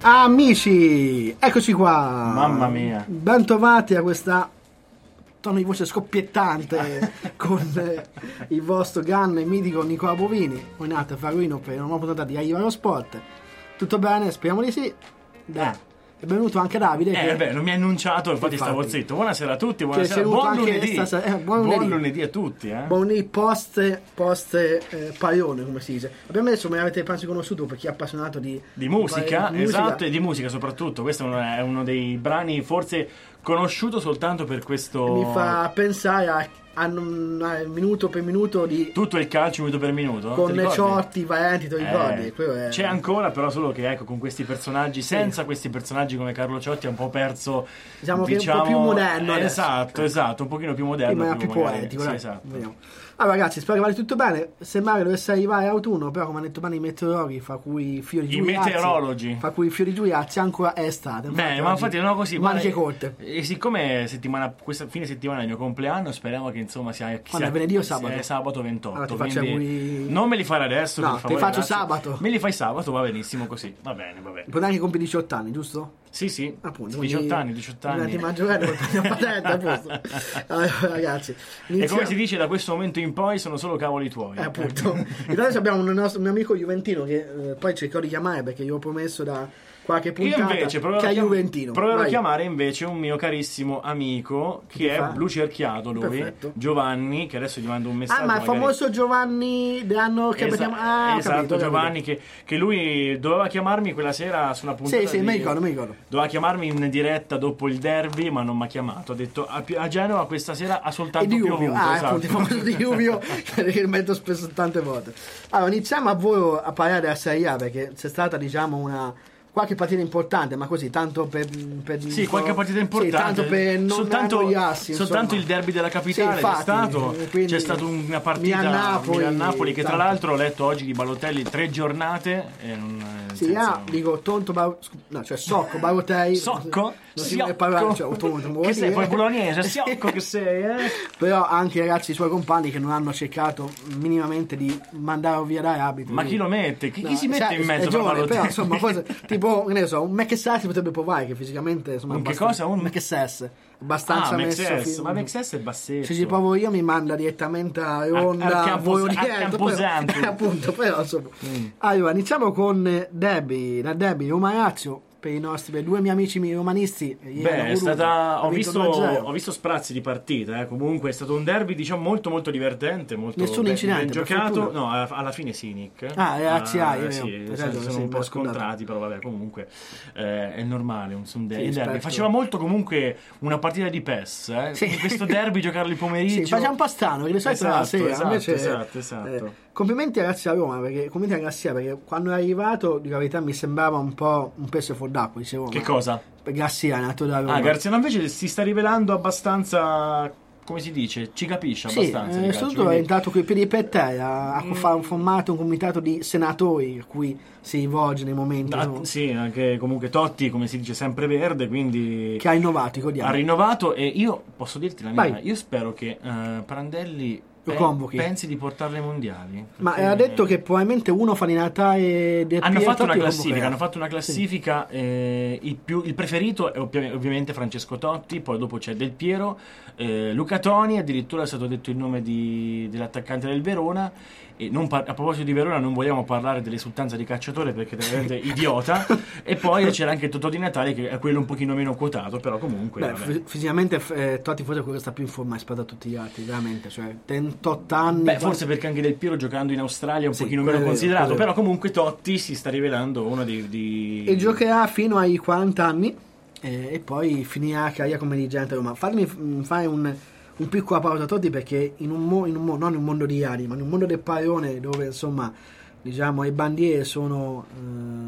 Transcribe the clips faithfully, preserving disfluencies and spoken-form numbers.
Amici, eccoci qua. Mamma mia. Bentrovati a questa tono di voce scoppiettante con eh, il vostro grande mitico Nicola Bovini, Renato Faruino per una nuova puntata di Arriva lo Sport. Tutto bene? Speriamo di sì. Dai. È venuto anche Davide. Eh, che... beh, non mi ha annunciato, infatti, infatti stavo zitto. Buonasera a tutti, Che buonasera. sei venuto Buon anche lunedì. stasera- eh, buon lunedì. Buon lunedì a tutti, eh. Buon lunedì post, post eh, paione, come si dice. Abbiamo adesso me l'avete penso conosciuto per chi è appassionato di, Di musica, di esatto, e di musica soprattutto. Questo è uno dei brani forse conosciuto soltanto per questo. Mi fa pensare a, a, a minuto per minuto di tutto il calcio minuto per minuto. con ti le ricordi? Ciotti, Valenti, ti ricordi? Eh, Quello è- C'è ancora, però solo che ecco, con questi personaggi, senza questi personaggi come Carlo Ciotti, è un po' perso. Diciamo che è un diciamo, po' più moderno eh, adesso. esatto, esatto, un pochino più moderno. Prima era più magari- poetico, sì, dai. esatto. Vediamo. Allora ragazzi, spero che vada tutto bene. Sembra che dovesse arrivare autunno, però come hanno detto bene i meteorologi, fra cui fiori I giuliazzi, meteorologi. fra cui fiori giuliazzi, ancora è estate. Beh, ma infatti no così. maniche ma- corte. E siccome settimana, questa fine settimana è il mio compleanno, speriamo che insomma sia, sia Quando è venerdì o sabato? sia sabato ventotto. Allora, ti faccio quindi auguri- non me li fare adesso. No, per ti favore, faccio grazie. sabato. Me li fai sabato, va benissimo così. Va bene, va bene. Puoi anche compi diciotto anni, giusto? Sì, sì. Appunto, diciotto quindi anni, diciotto anni. diventi maggiorenne, puoi prendere patente, appunto. Allora, ragazzi, E iniziamo- come si dice, da questo momento in poi sono solo cavoli tuoi. Eh, appunto. Intanto abbiamo un nostro un mio amico juventino che eh, poi cercherò di chiamare perché gli ho promesso da qualche Io puntata invece proverò, che è a chiam- juventino. proverò a Vai. chiamare invece un mio carissimo amico Che che è fa? blu cerchiato lui, Perfetto. Giovanni, che adesso gli mando un messaggio. Ah, ma il magari- famoso Giovanni dell'anno che Esa- abbiamo. Ah, ho esatto, capito, ho Giovanni che, che lui doveva chiamarmi quella sera su una capito. puntata Sì, sì, di- mi ricordo, mi ricordo. doveva chiamarmi in diretta dopo il derby, ma non mi ha chiamato. Ha detto a, a Genova questa sera ha E soltanto di piovuto. Juvio, ah, esatto. appunto, il famoso di Juvio che metto spesso tante volte. Allora, iniziamo a voi a parlare della Serie A perché c'è stata, diciamo, una qualche partita importante, ma così tanto per, per Sì, qualche partita importante. Sì, tanto per non soltanto, annoiarsi, soltanto insomma. il derby della capitale Sì, infatti, c'è stato. quindi C'è stata una partita Milan-Napoli, Milan-Napoli che tra tanto. l'altro ho letto oggi di Balotelli tre giornate e non, nel Sì, senso- ah, dico Tonto Bar- no, cioè Socco Barotei. Socco? Non si deve parlare, cioè, Tonto, non vuol che sei, dire. poi bolognese, Socco che sei, eh? Però anche ragazzi i suoi compagni che non hanno cercato minimamente di mandare via dai abiti. Ma chi lo mette? Chi, chi No, si mette cioè, in mezzo è per giovane, Balotelli? però insomma forse, tipo che ne so un Mekessas si potrebbe provare che fisicamente insomma Un che abbastanza- cosa? Un- Mekessas abbastanza Ah, messo Mexes, fi- ma Mexes è bassetto. se ci provo io mi manda direttamente a al Ronda Campo- volo a diretto, però- Camposanto. eh, appunto però insomma Mm. allora iniziamo con Derby la Derby Roma Lazio per i nostri per due miei amici romanisti ieri Beh, hanno è voluto, stata. ha Ho vinto visto, due a zero. ho visto sprazzi di partita. Eh. Comunque è stato un derby, diciamo, molto molto divertente. Molto Nessun ben, incidente, ben per giocato. fortuna. No, alla alla fine Sinic. Ah, ragazzi, ah, è sì, vero. sì, Hai ragione, sono sì, un me po' l'ho scordato. scontrati, però vabbè, comunque eh, è normale. Un, un de- Sì, il derby. rispetto- Faceva molto comunque una partita di P E S. Eh. Sì. Quindi questo derby giocarlo il pomeriggio. Sì, faceva un po' strano, che di solito era la Esatto, sera, esatto, invece, esatto, esatto. eh, complimenti ragazzi a Roma, perché complimenti a Garcia, perché quando è arrivato, di la verità, mi sembrava un po' un pesce fuor d'acqua, dicevo. Che ma- cosa? Garcia è nato da Roma. Ah, Garziano invece si sta rivelando abbastanza. Come si dice? Ci capisce Sì, abbastanza. di eh, calcio, soprattutto è quindi- entrato coi piedi per terra, ha fa- formato un comitato di senatori a cui si rivolge nei momenti Ah, no, sì, anche comunque Totti, come si dice, sempre verde, quindi che ha innovato, ha ricordiamo. rinnovato. E io posso dirti la mia, Vai. io spero che eh, Prandelli Lo pe- convochi. pensi di portarle ai mondiali. Ma perché ha detto che probabilmente uno fa l'inatare del hanno Piero, fatto una Totti lo classifica, convocherà. hanno fatto una classifica, eh, il, più- il preferito è ovvi- ovviamente Francesco Totti, poi dopo c'è Del Piero, eh, Luca Toni, addirittura è stato detto il nome di- dell'attaccante del Verona. E non par- a proposito di Verona non vogliamo parlare dell'esultanza di Cacciatore perché è veramente idiota. E poi c'era anche Totò Di Natale che è quello un pochino meno quotato, però comunque Beh, vabbè. f- fisicamente eh, Totti forse è quello che sta più in forma rispetto a tutti gli altri, veramente, cioè trentotto anni. Beh, quasi- forse perché anche Del Piero giocando in Australia è un Sì, pochino quello meno è vero, considerato, quello è però comunque Totti si sta rivelando uno di, di... e giocherà fino ai quaranta anni eh, e poi finirà la carriera come dirigente a Roma. Fatemi mm, fare un, un piccolo applauso a Totti perché in un, mo- in un mo- non in un mondo di Ari, ma in un mondo del pallone dove insomma diciamo le bandiere sono eh,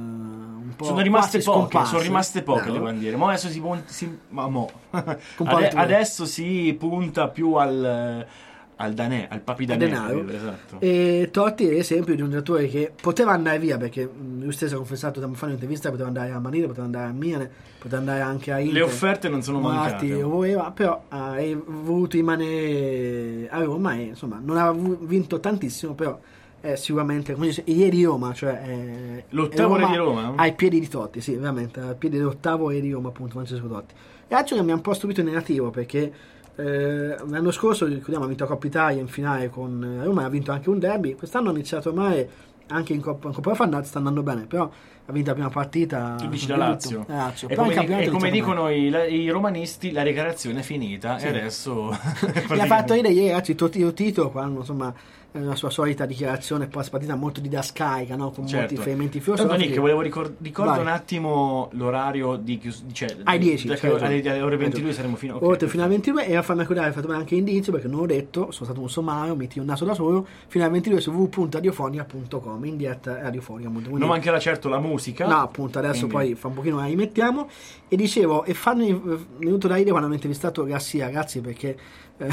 un po' sono rimaste quasi poche, scomparse. sono rimaste poche No. le bandiere. Mo adesso si, pun- si ma mo. Ade- Comparatura. adesso si punta più al al danè, al papi danè, denaro. esatto. E Totti è l'esempio di un giocatore che poteva andare via perché mh, lui stesso ha confessato tempo fa in un'intervista, poteva andare a Manila, poteva andare a Milan, poteva andare anche a Inter. Le offerte non sono Moratti, mancate. voleva, però ha voluto rimanere a Roma e insomma non ha vu- vinto tantissimo, però è sicuramente, come dice, ieri Roma, cioè è, l'ottavo è re di Roma? Ai piedi di Totti, sì, veramente, ai piedi dell'ottavo re di Roma, appunto, Francesco Totti. E altro che mi ha un po' stupito in negativo, perché eh, l'anno scorso, ricordiamo, ha vinto la Coppa Italia in finale con Roma, ha vinto anche un derby, quest'anno ha iniziato ormai anche in Coppa, in Coppa Fandazzi sta andando bene, però ha vinto la prima partita. Tu dici la Lazio. La Lazio. E Però come, il campionato e come è iniziato dicono i, la- i romanisti, la ricreazione è finita Sì. e adesso... bene. Mi ha fatto ridere ieri, ragazzi, Tito Tito, quando insomma la sua solita dichiarazione post partita molto didascalica, no? Con molti Certo. riferimenti Tanto filosofici. Nick, volevo ricor- ricordo Vai. un attimo l'orario di chiusura, cioè, Ai dieci, da- certo. alle, alle ore ventidue saremo fino ok, Oltre fino alle ventidue e a farmi ricordare, ho fatto bene anche indizio perché non l'ho detto, sono stato un sommario, metti un naso da solo, fino alle ventidue su w w w punto radiofonia punto com, in diretta radiofonia. Quindi, non mancherà certo la musica. no, appunto, adesso Quindi- poi fra un pochino la rimettiamo. E dicevo, e farmi venuto da ridere quando hanno intervistato Garcia, ragazzi, perché eh,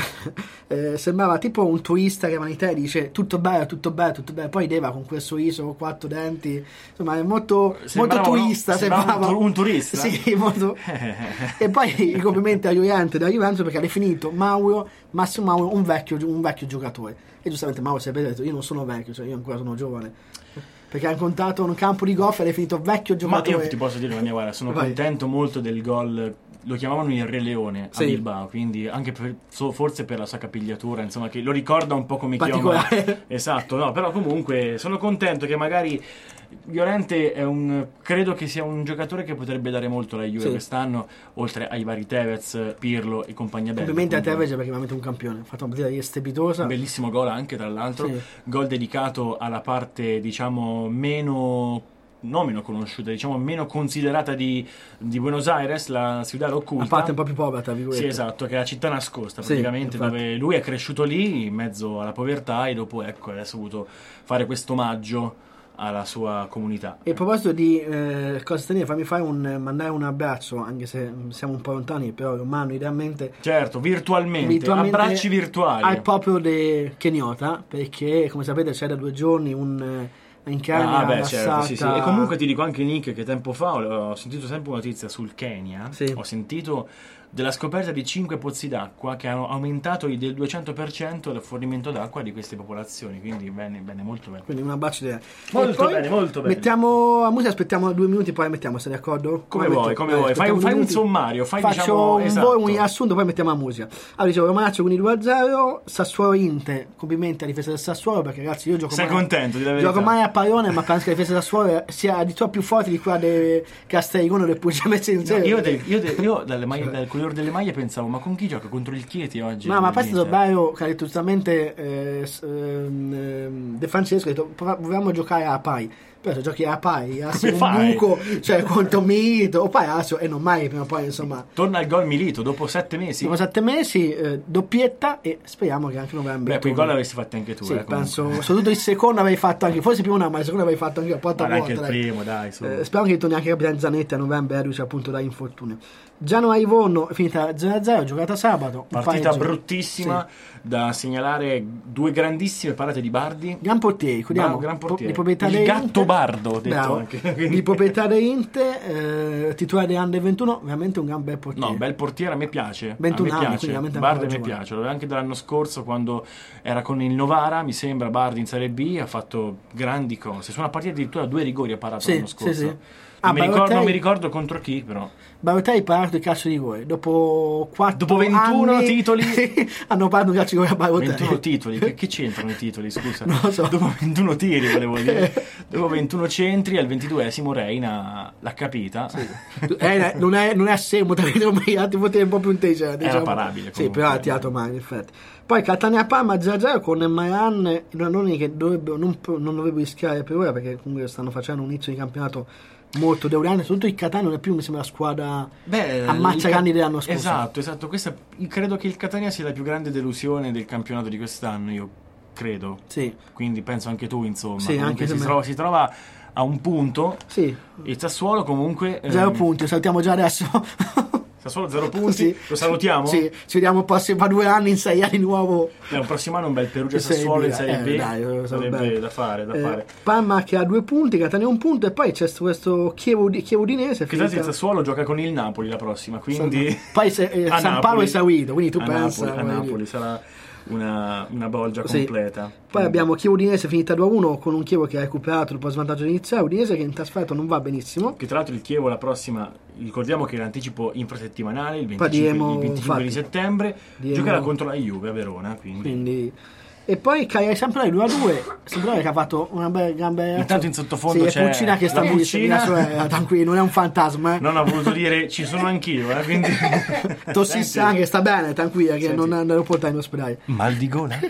eh, sembrava tipo un turista che va in Italia e dice tutto bello, tutto bello, tutto bello, poi Deva con quel sorriso con quattro denti, insomma è molto, molto Sembrava, turista, no? Sembrava sembrava un, tu- un turista. sì, molto. E poi i complimenti a Juventus da Juventus perché ha definito Mauro, Massimo Mauro un vecchio, un vecchio giocatore, e giustamente Mauro si è detto io non sono vecchio, cioè io ancora sono giovane, perché ha incontrato un campo di golf e ha definito vecchio Ma giocatore. io ti posso dire la mia, guarda, sono Vai. contento molto del gol. Lo chiamavano il Re Leone a Sì. Bilbao, quindi anche per- so- forse per la sua capigliatura, insomma, che lo ricorda un po' come Chioma. Particolare. Esatto, no, però comunque sono contento che magari Llorente è un, credo che sia un giocatore che potrebbe dare molto alla Juve Sì. quest'anno, oltre ai vari Tevez, Pirlo e compagnia bella. Complimenti a Comunque, Tevez perché è veramente un campione, ha fatto una partita strepitosa. un bellissimo gol anche, tra l'altro, Sì. gol dedicato alla parte, diciamo, meno non meno conosciuta, diciamo meno considerata di, di Buenos Aires, la Ciudad Occulta. La parte un po' più povera, tra virgolette. Sì, esatto, che è la città nascosta Sì, praticamente, infatti. dove lui è cresciuto lì in mezzo alla povertà e dopo, ecco, adesso ha voluto fare questo omaggio alla sua comunità. E a proposito di eh, cose strane, fammi fare un, mandare un abbraccio, anche se siamo un po' lontani, però umano idealmente, Certo, virtualmente, virtualmente abbracci virtuali. al popolo di Kenyota, perché come sapete c'è da due giorni un eh, in Kenya Ah, beh, rassata... certo, sì, sì. E comunque ti dico anche, Nick, che tempo fa ho, ho sentito sempre una notizia sul Kenya. Sì. Ho sentito della scoperta di cinque pozzi d'acqua che hanno aumentato di- del duecento per cento il fornimento d'acqua di queste popolazioni. Quindi bene, bene, molto bene. Quindi un abbraccio di Molto E poi bene, molto bene. Mettiamo la musica, aspettiamo due minuti, poi mettiamo, sei d'accordo? Come Metto- vuoi, come eh, vuoi. Fai, aspettiamo fai due un minuti. sommario, fai Faccio diciamo un, esatto. un riassunto, poi mettiamo la musica. Allora, dicevo, Romanaccio quindi due a zero, Sassuolo Inter, complimenti alla difesa del Sassuolo, perché ragazzi io gioco Sei mai, contento di la verità? gioco mai a pallone, ma penso che la difesa del Sassuolo sia addirittura più forte di quella del Castellicono del Puglia messe No, insieme. io, del- io del- io dalle maglie- dal colore delle maglie pensavo, ma con chi gioca? Contro il Chieti oggi? No, ma a parte L'Inter? Sobbaio, che ha detto giustamente eh, s- ehm, ehm, De Francesco, ha detto "Prova- proviamo a giocare a Pai. Però se giochi a Pai, a Come un fai? buco, cioè contro Milito, o Pai Lazio, e non mai, prima o poi, insomma, Torna il gol Milito dopo sette mesi? dopo sette mesi, eh, doppietta, e speriamo che anche novembre. Beh, quei torni. gol l'avresti fatti anche tu. Sì, eh, comunque. penso, soprattutto il secondo avrei fatto anche, forse il primo no, ma il secondo avrei fatto anche a porta Guarda, anche vuota. il dai. primo, dai, su. Eh, speriamo che torni anche Gabriele Zanetti a novembre, reduce appunto da infortunio. Giano Livorno è finita zero a zero, giocata sabato. un Partita pareggio. bruttissima, Sì. da segnalare due grandissime parate di Bardi. Gran portiere, ricordiamo, Bravo, gran portiere. di proprietà Il dei gatto Inter. Bardo, ho detto Bravo. anche. Di proprietà dei Inter, eh, titolare dei Under ventuno, veramente un gran bel portiere. No, bel portiere, a me piace. ventuno a me anni, piace. quindi veramente Bardi ancora a me giovane. piace. Lo avevo anche dall'anno scorso quando era con il Novara, mi sembra, Bardi in Serie B, ha fatto grandi cose. Su una partita addirittura due rigori ha parato Sì, l'anno sì, scorso. sì. Non, Ah, mi ricordo, Balotelli- non mi ricordo contro chi, però. Balotelli ha parato il calcio di rigore. Dopo quattro Dopo ventuno anni titoli. hanno parato un calcio di rigore a Balotelli. ventuno titoli, che, che c'entrano i titoli, scusa? Non lo so. Dopo ventuno tiri, volevo dire. Dopo ventuno centri, al ventiduesimo Reina l'ha capita. Eh, non è, non è assemo, tra gli altri poteri un po' più intelligenti. Era Diciamo. parabile, Sì, comunque. però ha tirato male, in effetti. Poi Catania Parma zero a zero con Maran, non che dovrebbero, non, non dovrebbero rischiare per ora, perché comunque stanno facendo un inizio di campionato molto deuriante. Soprattutto il Catania non è più, mi sembra, la squadra Beh, ammazza il grandi Ca- dell'anno scorso. Esatto, esatto. Questa, credo che il Catania sia la più grande delusione del campionato di quest'anno, io credo. Sì, Quindi penso anche tu, insomma. Sì, Comunque anche si, se me- trova, si trova a un punto. sì. Il Sassuolo comunque... ehm, Zero punti, lo salutiamo già adesso. Sassuolo zero punti. Sì. Lo salutiamo? Sì, ci vediamo prossimo, due anni, in sei anni di nuovo. Beh, un prossimo anno un bel Perugia In Serie Sassuolo B, in Serie eh, B. dai, lo so sarebbe bene. da fare, da Eh, fare. Parma che ha due punti, Catania un punto, e poi c'è questo Chievo, Chievo Udinese. Che tanto il Sassuolo gioca con il Napoli la prossima, quindi... Poi se, eh, a San Paolo Napoli. è esaurito, quindi tu a pensa. Napoli, a voglio Napoli dire. sarà... una, una bolgia Sì. completa. Poi Quindi- abbiamo Chievo Udinese finita due a uno con un Chievo che ha recuperato dopo svantaggio iniziale. Udinese che in trasferta non va benissimo. Che tra l'altro il Chievo la prossima, ricordiamo che l'anticipo infrasettimanale, il Poi venticinque, diremo, il venticinque di infatti, settembre, diremo- giocherà contro la Juve a Verona. Quindi. Quindi e poi Cagliari Sampdoria due a due. Sampdoria che ha fatto una bella gambe. Intanto in sottofondo sì, c'è Puccina che sta la lì, Puccina. eh, tranquillo, non è un fantasma. Eh. Non ho voluto dire ci sono anch'io, eh, quindi... Tossissa anche, sta bene, tranquilla, che Senti. non, non lo porta in ospedale. Mal di gola?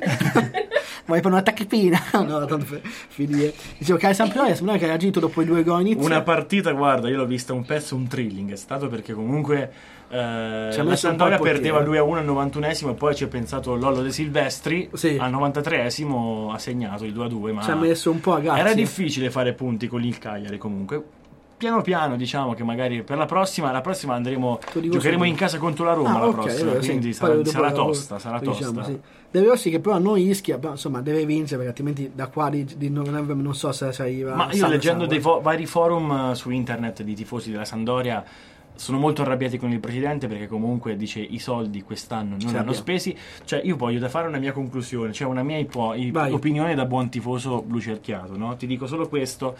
Vuoi fare una tacchipina? No, tanto per finire. Dicevo, Cagliari Sampdoria, Sampdoria che ha reagito dopo i due gol iniziali. Una partita, guarda, io l'ho vista un pezzo, un thrilling è stato, perché comunque eh, Ci ha la messo un po' Sampdoria il portiere. perdeva due a uno al novantunesimo e poi ci è pensato Lollo De Silvestri, Sì. al novantatreesimo ha segnato il due a due, ma Ci ha messo un po' a grazie. era difficile fare punti con il Cagliari comunque. Piano piano, diciamo che magari per la prossima, la prossima andremo, Te lo dico giocheremo subito. in casa contro la Roma Ah, la ok, prossima, allora sì. quindi Poi sarà, dopo sarà la- tosta, sarà diciamo, tosta. sì. Deve Rossi che però non rischia, però, insomma, deve vincere perché altrimenti da qua di, di novembre non so se si arriva. Ma io sangue, leggendo sangue. dei fo- vari forum eh, su internet di tifosi della Sampdoria sono molto arrabbiati con il presidente perché comunque dice i soldi quest'anno non Ce hanno l'abbiamo. spesi. Cioè io voglio da fare una mia conclusione, cioè una mia ipo- i- Vai. opinione da buon tifoso blu cerchiato, no? Ti dico solo questo.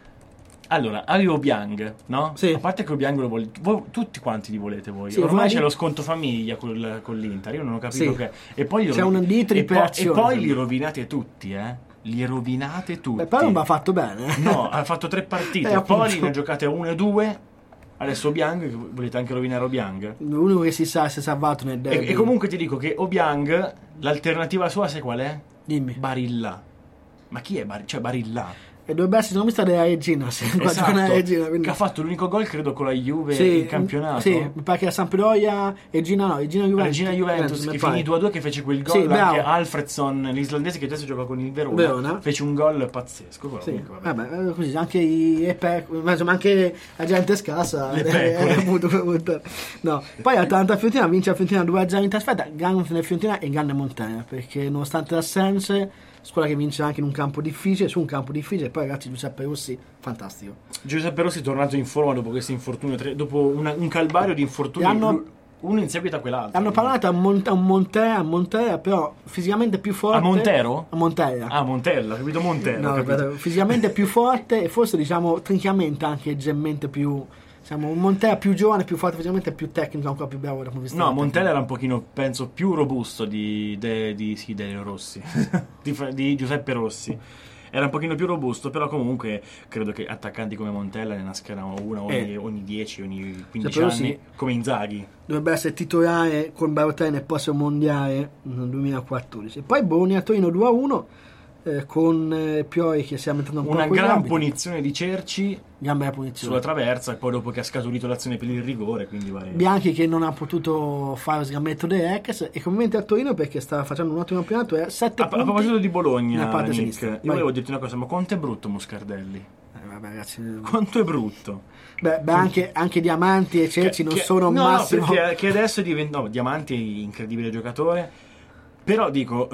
Allora, arriva Obiang, no? Sì. A parte che Obiang lo vuole, voi, tutti quanti li volete voi. Sì, Ormai vuoi- c'è lo sconto famiglia col- con l'Inter, io non ho capito Sì. che. E poi li C'è rovi- un di e, po- e tripelazione, poi sì. li rovinate tutti, eh? Li rovinate tutti. Beh, però non va fatto bene. No, ha fatto tre partite, Eh, appunto. poi ne ha giocate uno e due. Adesso Obiang, che volete anche rovinare Obiang? L'unico che si sa si è salvato nel derby. E, e comunque ti dico che Obiang, l'alternativa sua sai qual è? Dimmi. Barilla. Ma chi è Barilla? Cioè Barilla. E dovrebbe essere non mi sta della Regina, se qua gioca nella Regina, quindi... Che ha fatto l'unico gol credo con la Juve Sì, in campionato. Sì, mi pare che la Sampdoria e Regina no, Regina Juventus. Regina Juventus, mi che pare. finì due a due, che fece quel gol. Sì, bravo. Anche Alfredson, l'islandese che adesso gioca con il Verona, Verona. fece un gol pazzesco. Però Sì, comunque, vabbè. vabbè, eh, così anche i e pe- insomma anche la gente scarsa Le eh, pecore. eh, appunto, appunto. No. Poi Atalanta Fiorentina vince la Fiorentina due a zero in trasferta, grande Fiorentina e grande Montagna, perché nonostante le assenze, squadra che vince anche in un campo difficile, su un campo difficile, e poi ragazzi Giuseppe Rossi fantastico. Giuseppe Rossi è tornato in forma dopo questo infortunio, tre- dopo una- un calvario di infortuni, E hanno- uno in seguito a quell'altro. Hanno parlato a, Mont- a Montera, a Montera, però fisicamente più forte. A Montero? A Montera. Ah, Montella, ho capito Montero. No, ho capito. aspetta, fisicamente più forte e forse diciamo tecnicamente anche leggermente più, diciamo, un Montera più giovane, più forte fisicamente, più tecnico, ancora più bravo dal punto di vista No, tecnico. Montella era un pochino, penso, più robusto di, de, di, sì, De Rossi, di, Fra- di Giuseppe Rossi. Era un pochino più robusto, però comunque credo che attaccanti come Montella ne nascano una ogni, Eh. ogni dieci, ogni quindici Giuseppe anni, Rossi come Inzaghi. Dovrebbe essere titolare con Balotelli nel prossimo mondiale nel duemilaquattordici. E poi Bologna Torino due a uno eh, con eh, Pioi che si è mettendo un Una po' coi gran gambiti. punizione di Cerci Gran bella punizione. sulla traversa, e poi dopo che ha scaturito l'azione per il rigore, quindi vale. Bianchi che non ha potuto fare lo sgambetto dei Rex e complimenti a Torino perché sta facendo un ottimo campionato e sette A, a punti proposito di nella Bologna, parte Nick, sinistra. io Vai. volevo dirti una cosa, ma quanto è brutto Moscardelli? Eh, vabbè, ragazzi, Quanto è brutto? beh, beh, anche, anche Diamanti e Cerci Che- non che- sono un no, no, massimo. perché che adesso è diventato, no, Diamanti è incredibile giocatore, però dico,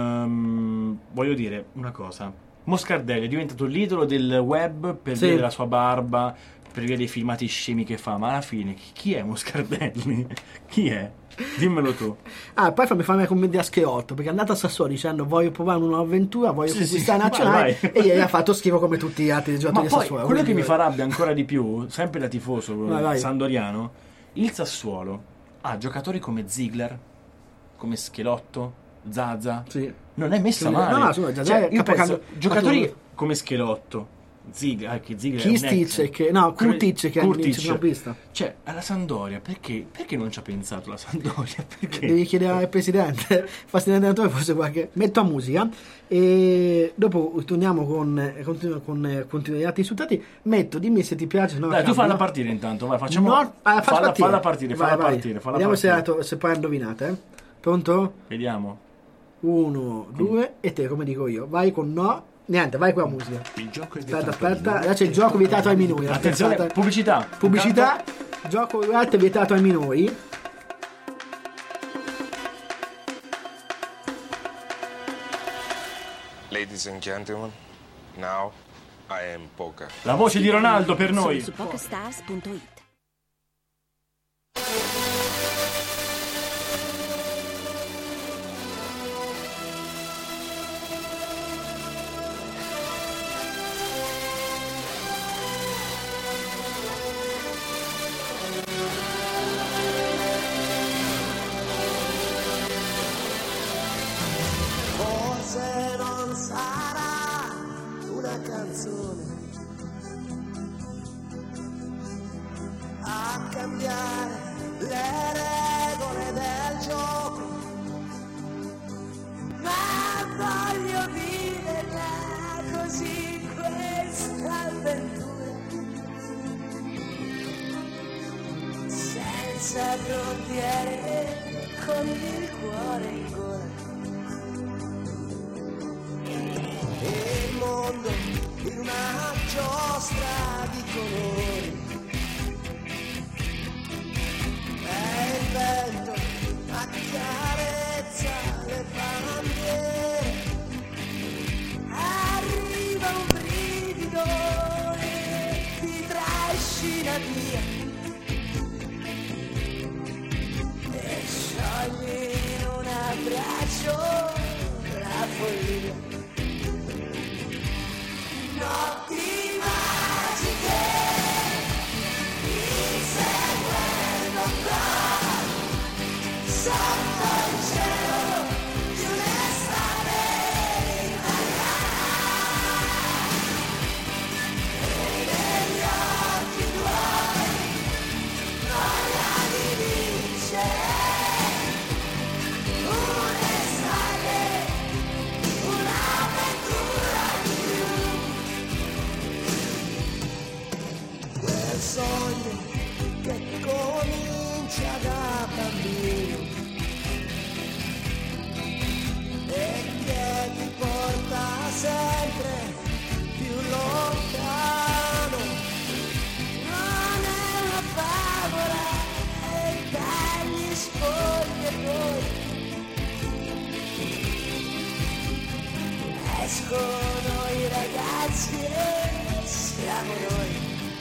ehm, voglio dire una cosa, Moscardelli è diventato l'idolo del web per Sì. via della sua barba, per via dei filmati scemi che fa, ma alla fine chi- chi è Moscardelli? Chi è? Dimmelo tu. Ah, poi fammi fare una commenti a Scheotto perché è andato a Sassuolo dicendo voglio provare una nuova avventura, voglio Sì, conquistare sì, nazionale vai, vai. e ieri ha fatto schifo come tutti gli altri Ma giocatori di poi Sassuolo. quello che quindi- mi fa rabbia ancora di più, sempre da tifoso Vai, vai. sandoriano, il Sassuolo ha giocatori come Ziegler, come Schelotto, Zaza. Sì. Non è messa No, male. no, insomma, Zaza Cioè, è io capocannoniere. penso, giocatori Fatto- come Schelotto, Ziegler, anche Ziegler è un Kistic ex. che no, Cre- Kurtic che è Kurtic. il centrocampista. Cioè, alla Sampdoria, perché, perché non ci ha pensato la Sampdoria? Perché? Devi chiedere al presidente, farsi l'allenatore forse qualche. Metto a musica e dopo torniamo con continuo con eh, continuare gli altri risultati. Metto, dimmi se ti piace. No, Dai, tu cambio, falla no? partire intanto, vai, facciamo. No, ah, faccio falla, partire. falla partire, Vai, falla vai. partire, falla Vediamo se, partire. la to- se poi indovinate. Eh? Pronto? Vediamo. Uno, due e te, come dico io. Vai con no. Niente, vai con la musica. Il gioco è Aspetta, vietato ai aspetta. minori. Adesso c'è il gioco vietato ai minori. Attenzione, Aspetta. pubblicità. Pubblicità. Gioco roulette vietato ai minori. Ladies and gentlemen, now I am poker. La voce di Ronaldo per noi. Su pokerstars punto it. se non sarà una canzone a cambiare le regole del gioco, ma voglio viverla così questa avventura, senza frontiere, con il cuore in gola. Il mondo in una giostra di colori, e il vento accarezza le bandiere, arriva un brivido e ti trascina via e sciogli in un abbraccio la follia. Notti magiche, inseguendo ancora sotto il cielo di un'estate invernale, e negli occhi tuoi voglia di vincere un'estate, un'avventura di più. Quel sogno che comincia da bambino e che ti porta sempre più lontano, non è una favola e dagli spogliatoi escono i ragazzi e siamo noi.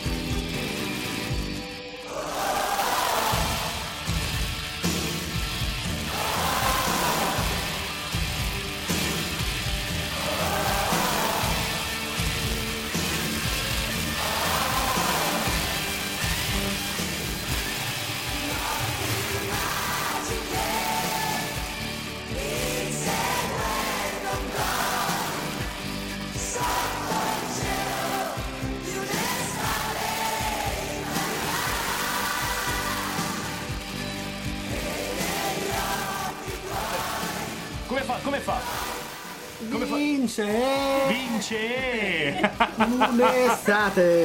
Come fa? Come fa? Come fa? Vince Vince! un'estate,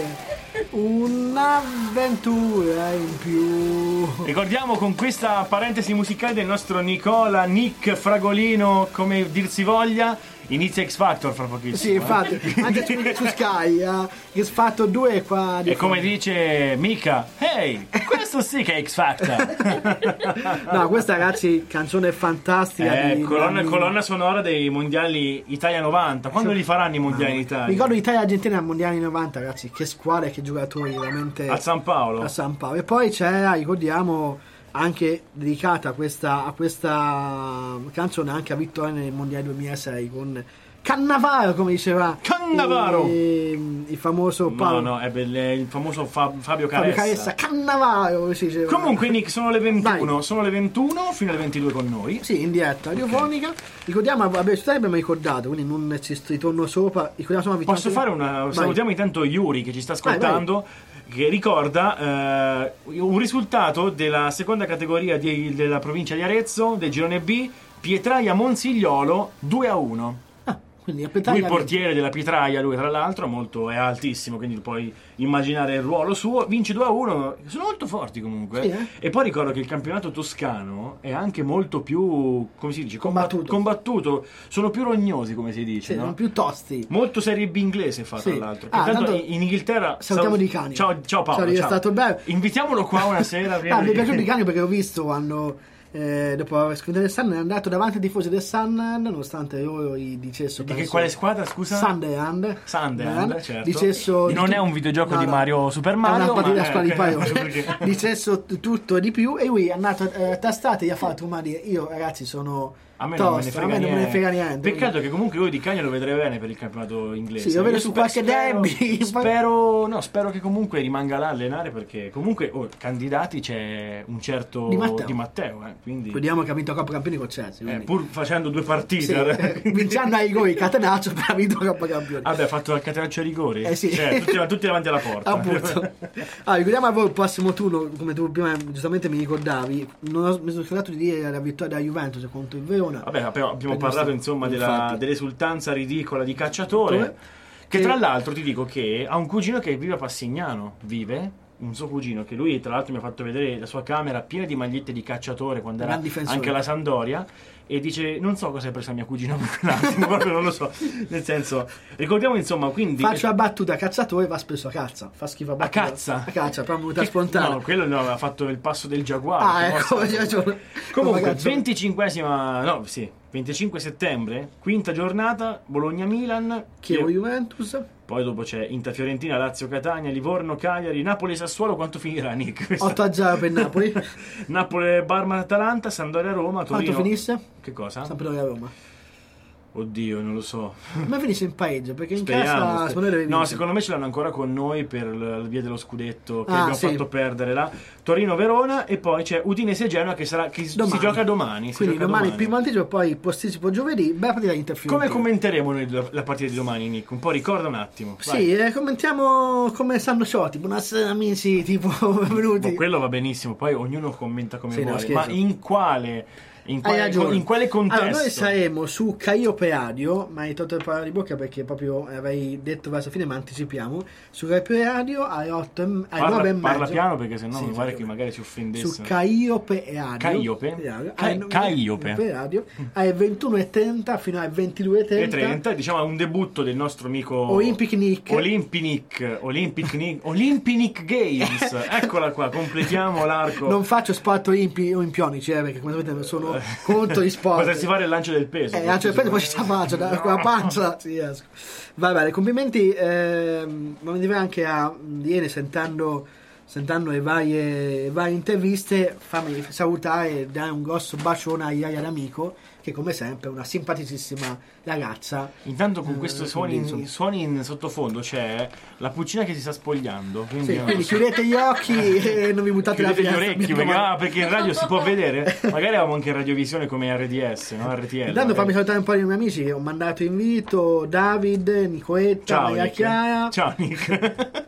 un'avventura in più. Ricordiamo con questa parentesi musicale del nostro Nicola Nick Fragolino, come dir si voglia, inizia X Factor fra pochissimo. Sì, infatti, anche su, su Sky, uh, X Factor due qua di E come fondo. dice Mika, hey, questo sì che è X Factor. No, questa ragazzi canzone fantastica Eh, di colonna, Nannini. colonna sonora dei mondiali Italia novanta. Quando li faranno i mondiali in Italia? Ricordo Italia e Argentina al mondiali novanta, ragazzi, che squadre, che giocatori veramente A San Paolo. a San Paolo. E poi c'era, ricordiamo, anche dedicata a questa, a questa canzone anche a vittoria nel mondiale duemilasei con Cannavaro, come diceva Cannavaro! il, il famoso No, Paolo, no, è belle- il famoso Fa- Fabio Fabio Caressa. Caressa, Cannavaro, come si diceva. Comunque Nick, sono le ventuno, Vai. sono le ventuno fino alle ventidue con noi. Sì, in diretta radiofonica. Ricordiamo, vabbè, su abbiamo ricordato, quindi non ci ritorno sopra. Ricordiamo solo Posso fare una... Vai. Salutiamo intanto Yuri che ci sta ascoltando, che ricorda eh, un risultato della seconda categoria di- della provincia di Arezzo, del girone B, Pietraia Monsigliolo due a uno. Quindi a Lui Petaglia il portiere della Pietraia, lui tra l'altro, molto, è altissimo, quindi puoi immaginare il ruolo suo. Vince due a uno, sono molto forti comunque. Sì, eh? E poi ricordo che il campionato toscano è anche molto più, come si dice, combat- Combattuto. combattuto. Sono più rognosi, come si dice, sì, no? sono più tosti. Molto Serie B inglese fa, Sì. tra l'altro. Ah, Intanto tanto in Inghilterra... salutiamo sal- Di Canio. Ciao, ciao Paolo, Ciao, è ciao. stato bello. Invitiamolo qua una sera. Ah, mi è piaciuto Di Canio perché ho visto quando eh, dopo aver scritto del Sun è andato davanti ai tifosi del Sun nonostante loro gli dicessero Di che, penso, quale squadra, scusa? Sunderland. Sunderland, certo. Dicessero, Non è un videogioco di Mario Super Mario, è una partita ma- squadra di eh, Paione. perché- Dicessero t- tutto e di più e lui è andato eh, a tastate e gli ha fatto ma dire io ragazzi sono A me non me ne tosta, frega a me non me ne niente. frega niente. Peccato che comunque io Di Canio lo vedrei bene per il campionato inglese. Sì, lo vedo Io su spe- qualche spero, derby. Spero, no, spero che comunque rimanga là a allenare, perché comunque oh, candidati c'è un certo Di Matteo, Di Matteo eh, quindi Vediamo che ha vinto Coppa Campioni con Chelsea. eh, quindi. pur facendo due partite. Sì, eh, vincendo ai gol Catenaccio, però ha vinto Coppa Campioni. Vabbè, ha fatto il catenaccio ai rigori. Eh sì. Cioè, tutti, tutti davanti alla porta. Appunto. Allora, ricordiamo a voi il prossimo turno, come tu prima giustamente mi ricordavi. Non ho, mi sono scordato di dire la vittoria della Juventus contro il Verona. Vabbè, abbiamo, abbiamo Per parlato giusto- insomma della, infatti. dell'esultanza ridicola di Cacciatore, Dove? che Che- tra l'altro ti dico che ha un cugino che vive a Passignano, vive, un suo cugino, che lui tra l'altro mi ha fatto vedere la sua camera piena di magliette di Cacciatore quando era Gran difensore. anche alla Sampdoria, e dice non so cosa hai preso a mia cugina per quell'attimo, proprio non lo so, nel senso, ricordiamo insomma, quindi Faccio la battuta, Cacciatore va spesso a cazza. Fa schifo a a battuta. cazza A cazza, proprio venuta Che- spontanea. no, quello no, aveva fatto il passo del Jaguar. Ah, che ecco, poi- c'è ragione. Comunque, Come cazzo- venticinquesima, no, sì, venticinque settembre, quinta giornata, Bologna-Milan, Chievo che- Juventus. poi dopo c'è Inter-Fiorentina, Lazio-Catania, Livorno-Cagliari, Napoli-Sassuolo. Quanto finirà, Nick? questa? otto a zero per Napoli. Napoli-Barma-Atalanta, Sampdoria-Roma, Torino. Quanto finisse? Che cosa? Sampdoria Roma. Oddio, non lo so. Ma finisse in pareggio, perché in Speriamo, casa sper- secondo me deve no, vincere. secondo me ce l'hanno ancora con noi per la via dello scudetto che Ah, abbiamo sì. fatto perdere là. Torino-Verona, e poi c'è Udinese-Genoa che, sarà, che si Domani. gioca domani. si Quindi gioca domani il primo anticipo, poi posticipo giovedì. Beh, partita Inter Come Fiorentina. commenteremo noi la, la partita di domani, Nick? Un po' ricorda un attimo. Vai. Sì, eh, commentiamo come stanno sciolti. Buonasera amici, tipo benvenuti. Boh, quello va benissimo, poi ognuno commenta come Sì, no, vuole. scherzo. Ma in quale, in Hai quale, ragione. in quale contesto? Allora, noi saremo su Caiope Radio, ma hai tolto le parole di bocca perché proprio avrei detto verso fine, ma anticipiamo. Su Caiope Radio alle otto e, alle Parla, nove e parla mezza. piano, perché sennò Sì, mi pare sì. che magari si offendesse. Su Caiope Radio. Caiope? Radio. Ca- alle- Caiope. Radio. Alle ventuno e trenta fino alle ventidue e E trenta. trenta, diciamo, è un debutto del nostro amico Olympic Nick. Olympic Olympic Nick Olympic Games. Eccola qua, completiamo l'arco. Non faccio sport olimpi- olimpionici, eh, perché come sapete sono contro gli sport. Potresti fare il lancio del peso. Eh, lancio del peso, poi ci sta faccia, da quella pancia, sì, esco. Va bene, complimenti, ehm, ma mi dire anche a ieri sentendo, sentendo le varie, le varie interviste, fammi salutare e dare un grosso bacione a Iaia D'Amico, che come sempre è una simpaticissima ragazza. Intanto con Eh, questi quindi, suoni, insomma. suoni in sottofondo c'è la Puccina che si sta spogliando. Quindi, Sì, quindi chiudete gli occhi e non vi buttate la chiudete gli finestra. orecchi, mi perché, raccomando. ah, perché in radio si può vedere. Magari avevamo anche in radiovisione come R D S, no? R T L. Intanto magari. fammi salutare un po' di miei amici che ho mandato invito, David, Nicoletta, Ciao Maria Nick. Chiara. Ciao Nick.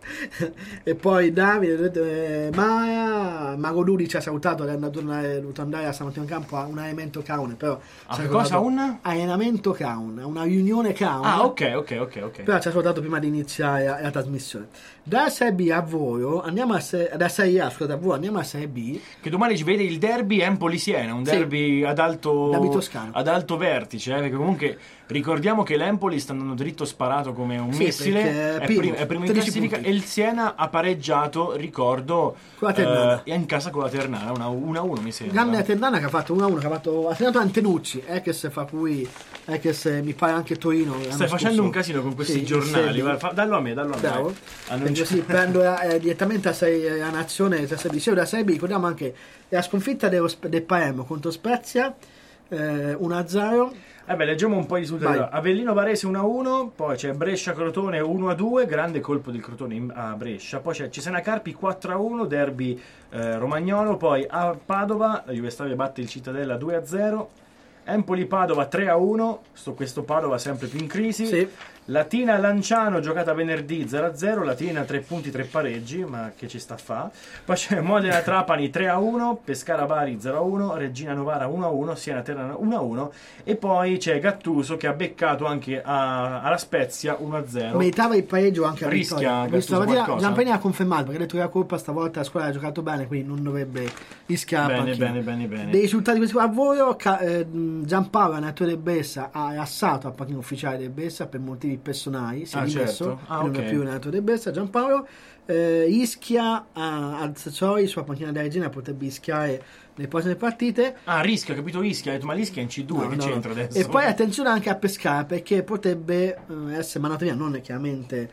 E poi Davide, eh, Maya, Mago Ludi ci ha salutato, è andato è dovuto andare a stamattina in campo a un allenamento Caune, però Ah, ci ha che salutato- cosa? Un? allenamento Caune, una riunione Caune. Ah, ok, ok, ok, ok. Però ci ha salutato prima di iniziare la, la trasmissione. Da Serie B a voi, andiamo a se- da Serie A, scusate, a voi, andiamo a Serie B. Che domani ci vede il derby Empoli-Siena, un Sì. derby ad alto, Derby toscano. ad alto vertice, eh, perché comunque ricordiamo che l'Empoli sta andando dritto sparato come un Sì, missile, perché è è, primo, prim- è primo in tredici classifica, punti. e il Siena ha pareggiato, ricordo, Con la Ternana. eh, in casa con la Ternana, una uno a uno mi sembra. Grande Tendana che ha fatto uno a uno, che ha fatto ha segnato Antenucci, è che se fa qui, è che se mi pare anche Torino. l'anno Stai facendo scorso. un casino con questi Sì, in giornali, Serie B. vai, fa- dallo a me, dallo a me. Bravo. vai. E Annuncia- così prendo eh, direttamente a, sei, a Nazione da Serie B. Sì, da Serie B ricordiamo anche la sconfitta dello, Sp- del Palermo contro Spezia, eh, uno a zero. Eh beh, leggiamo un po' i risultati. Vai. Avellino Varese uno a uno, poi c'è Brescia Crotone uno a due, grande colpo del Crotone in- a Brescia, poi c'è Cesena Carpi quattro a uno, derby eh, romagnolo, poi a Padova la Juve Stabia batte il Cittadella due a zero, Empoli Padova tre a uno, sto questo Padova sempre più in crisi. Sì. Latina Lanciano giocata venerdì zero a zero, Latina tre punti tre pareggi, ma che ci sta a fa. Poi c'è Modena Trapani tre a uno, Pescara Bari zero a uno, Regina Novara uno a uno, Siena Terrana uno a uno, e poi c'è Gattuso che ha beccato anche a- alla Spezia uno a zero. Meritava il pareggio anche a Rischia vittoria. Ho Gattuso visto stamattina qualcosa? Giampani ha confermato perché ha detto che la colpa stavolta la squadra ha giocato bene, quindi non dovrebbe rischiare la Bene, panchina. bene, bene, bene. Dei risultati così a voi, Ca- eh, Giampaolo, allenatore del Bessa, ha lasciato la panchina ufficiale del Bessa per motivi personali, si è Ah, dimesso, certo. Ah, non ok. è più allenatore del Bessa. Giampaolo eh, Ischia a Alzazoi sulla panchina della Regina, potrebbe rischiare nelle prossime partite. Ah, Rischia, ho capito Ischia, ho detto, ma l'Ischia è in C due, No, che no. c'entra adesso? E poi attenzione anche a Pescara, perché potrebbe eh, essere mandato via, non è chiaramente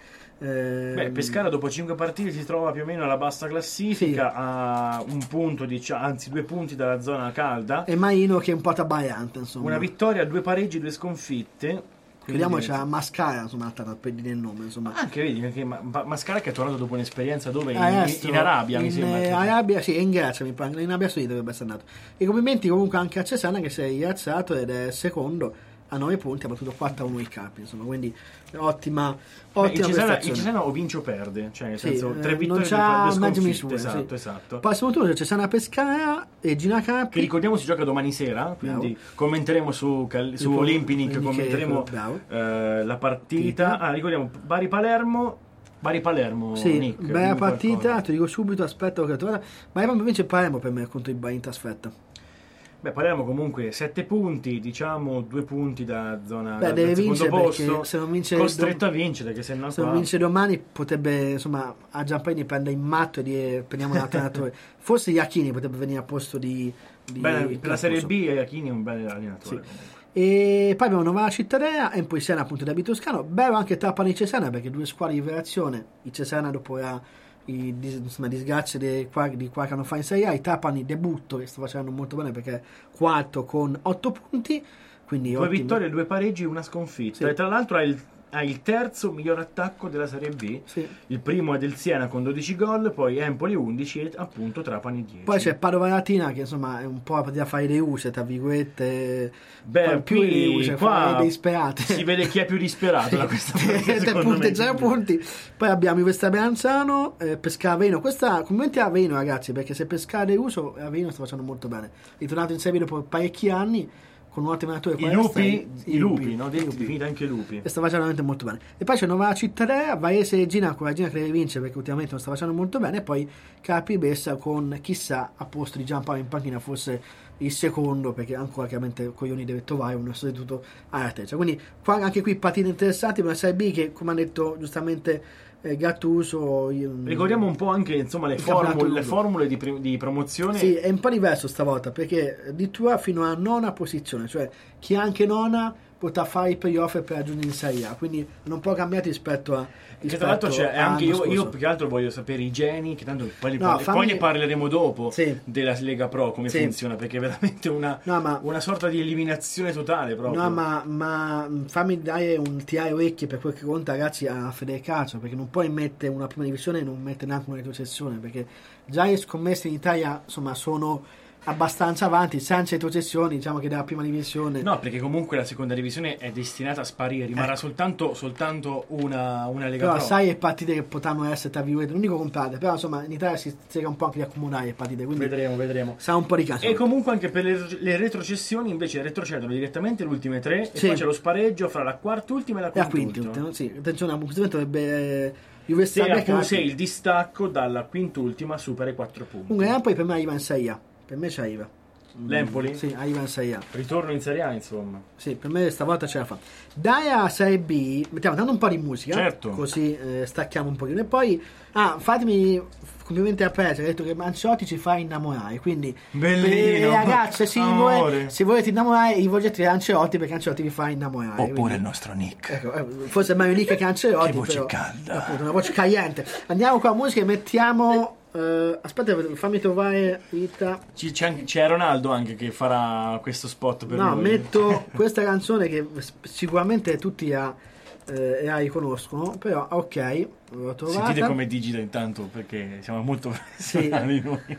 Eh, Beh, Pescara dopo cinque partite si trova più o meno alla bassa classifica, Sì. a un punto, diciamo, anzi due punti dalla zona calda. e Maino che è un po' tabaiante, insomma. Una vittoria, due pareggi, due sconfitte. Vediamo, Quindi- c'è Mascara, insomma, per dire il nome, insomma. Anche vedi perché Ma- Ma- Mascara che è tornato dopo un'esperienza dove in, Ah, estero, in Arabia mi in, sembra eh, che- Arabia, sì, in Grecia mi pare, in Arabia Saudita dovrebbe essere andato. E complimenti comunque anche a Cesena che si è rialzato ed è secondo a nove punti, ha battuto quattro a uno i capi, insomma, quindi ottima, Beh, ottima il Cesena, il prestazione. Cesena o vince o perde, cioè nel Sì, senso eh, tre non vittorie c'ha due, due mezzo sconfitte. misura, Esatto, sì. esatto. Prossimo turno c'è Cesena Pescara e Gina Che Capi. ricordiamo si gioca domani sera, quindi Bravo. commenteremo su, Cal- su Il po- Olimpinic, quindi che- commenteremo bravo. eh, la partita. Partita. Ah, ricordiamo Bari Palermo, Bari Palermo, Sì, Nick, bella dimmi partita, qualcosa. ti dico subito, aspetta che trovata. Ma Palermo vince Palermo per me contro il Bari in trasferta. Beh, Palermo comunque sette punti, diciamo due punti da zona Beh, dal deve secondo vincere posto. perché se non vince costretto dom- a vincere, perché se no Se non qua- vince domani potrebbe, insomma, a Giampaini prende in matto e dire prendiamo un allenatore. Forse Iachini potrebbe venire a posto di, di Beh, per la Serie Gattuso. B Iachini è un bel allenatore. Sì. comunque. E poi abbiamo Novara Cittadella e poi Siena appunto da Toscano. Bello anche Trapani Cesena perché due squadre di rivelazione. Il Cesena dopo la i dis- insomma, disgrazie di, qua, di qualche anno fa in Serie A, i Trapani debutto che sta facendo molto bene perché è quarto con otto punti, quindi Due ottimo. vittorie, due pareggi, una sconfitta. Sì. E tra l'altro ha il, ha il terzo miglior attacco della Serie B. Sì. Il primo è del Siena con dodici gol, poi Empoli undici e appunto Trapani dieci. Poi c'è Padova Latina che insomma è un po' la partita fare le use tra virgolette, Beh, fa più qui le use, qua fare dei disperati. si vede chi è più disperato da questa partita, Tre secondo punti, me. zero punti. Poi abbiamo i Vesta Belanzano, eh, Pescara Aveno. Questa complimenti a Aveno, ragazzi, perché se Pescara è uso, Aveno sta facendo molto bene. Ritornato in Serie B dopo parecchi anni con un ottimo allenatore. I questa, lupi, i i lupi, no? i Detti, lupi. definiti anche i lupi. E sta facendo veramente molto bene. E poi c'è Novara Cittadella, Varese e Gina, con la Gina che deve vincere perché ultimamente non sta facendo molto bene. E poi Capi Bessa con chissà a posto di Giampaolo in panchina, forse il secondo, perché ancora chiaramente Coglioni deve trovare un sostituto alla terza. Quindi qua, anche qui partite interessanti per una Serie B che, come ha detto giustamente eh, Gattuso, io- Ricordiamo un po' anche insomma le Il campionato formule, le lungo. formule di, pri- di promozione. Sì, è un po' diverso stavolta perché addirittura fino alla nona posizione, cioè chi ha anche nona potrà fare i playoff per raggiungere in Serie A, quindi non può cambiare rispetto a Che tra l'altro c'è rispetto anche all'anno io, io scorso. più che altro voglio sapere i geni, che tanto poi, li No, parli- fammi- poi ne parleremo dopo Sì. della Lega Pro, come Sì. funziona, perché è veramente una, No, ma- una sorta di eliminazione totale proprio. No, ma, ma mh, fammi dare un tirare orecchie per quel che conta, ragazzi, a Federcalcio, perché non puoi mettere una prima divisione e non mettere neanche una retrocessione, perché già le scommesse in Italia, insomma, sono abbastanza avanti, senza retrocessioni, diciamo che dalla prima divisione. No, perché comunque la seconda divisione è destinata a sparire, rimarrà soltanto, soltanto una, una Lega Però Pro. sai le partite che potranno essere tra virgolette, non dico comprate, però insomma in Italia si cerca un po' anche di accumulare le partite, quindi Vedremo, vedremo. sa un po' di caso. E comunque anche per le, le retrocessioni invece retrocedono direttamente le ultime tre Sì. e poi c'è lo spareggio fra la quart'ultima e la E a quint'ultima. quinti, no? Sì, attenzione, a questo punto dovrebbe eh, Juve Se, Stabia appunto, se Capi. il distacco dalla quint'ultima supera i quattro punti. Comunque Napoli per me arriva in Serie A, per me c'è arriva. L'Empoli? Sì, arriva in Serie A. Ritorno in Serie A, insomma. Sì, per me stavolta ce la fa. Dai a Serie B, mettiamo tanto un po' di musica, Certo. così eh, stacchiamo un pochino. E poi, ah, fatemi complimenti a Petra, ha detto che Ancelotti ci fa innamorare, quindi Bellino. eh, ragazze, se, Amore. vuole, se volete innamorare, rivolgetevi a Ancelotti perché Ancelotti vi fa innamorare. Oppure quindi- il nostro Nick. Ecco, eh, forse è meglio Nick che Ancelotti. Che voce però, calda. appunto, una voce cagliente. Andiamo qua a musica e mettiamo. eh, aspetta, fammi trovare Rita. Ci- C'è, anche- c'è Ronaldo anche che farà questo spot per No, noi. metto questa canzone che s- sicuramente tutti la, eh, la riconoscono. Però, ok, l'ho trovata. Sentite come digita intanto perché siamo molto professionali noi.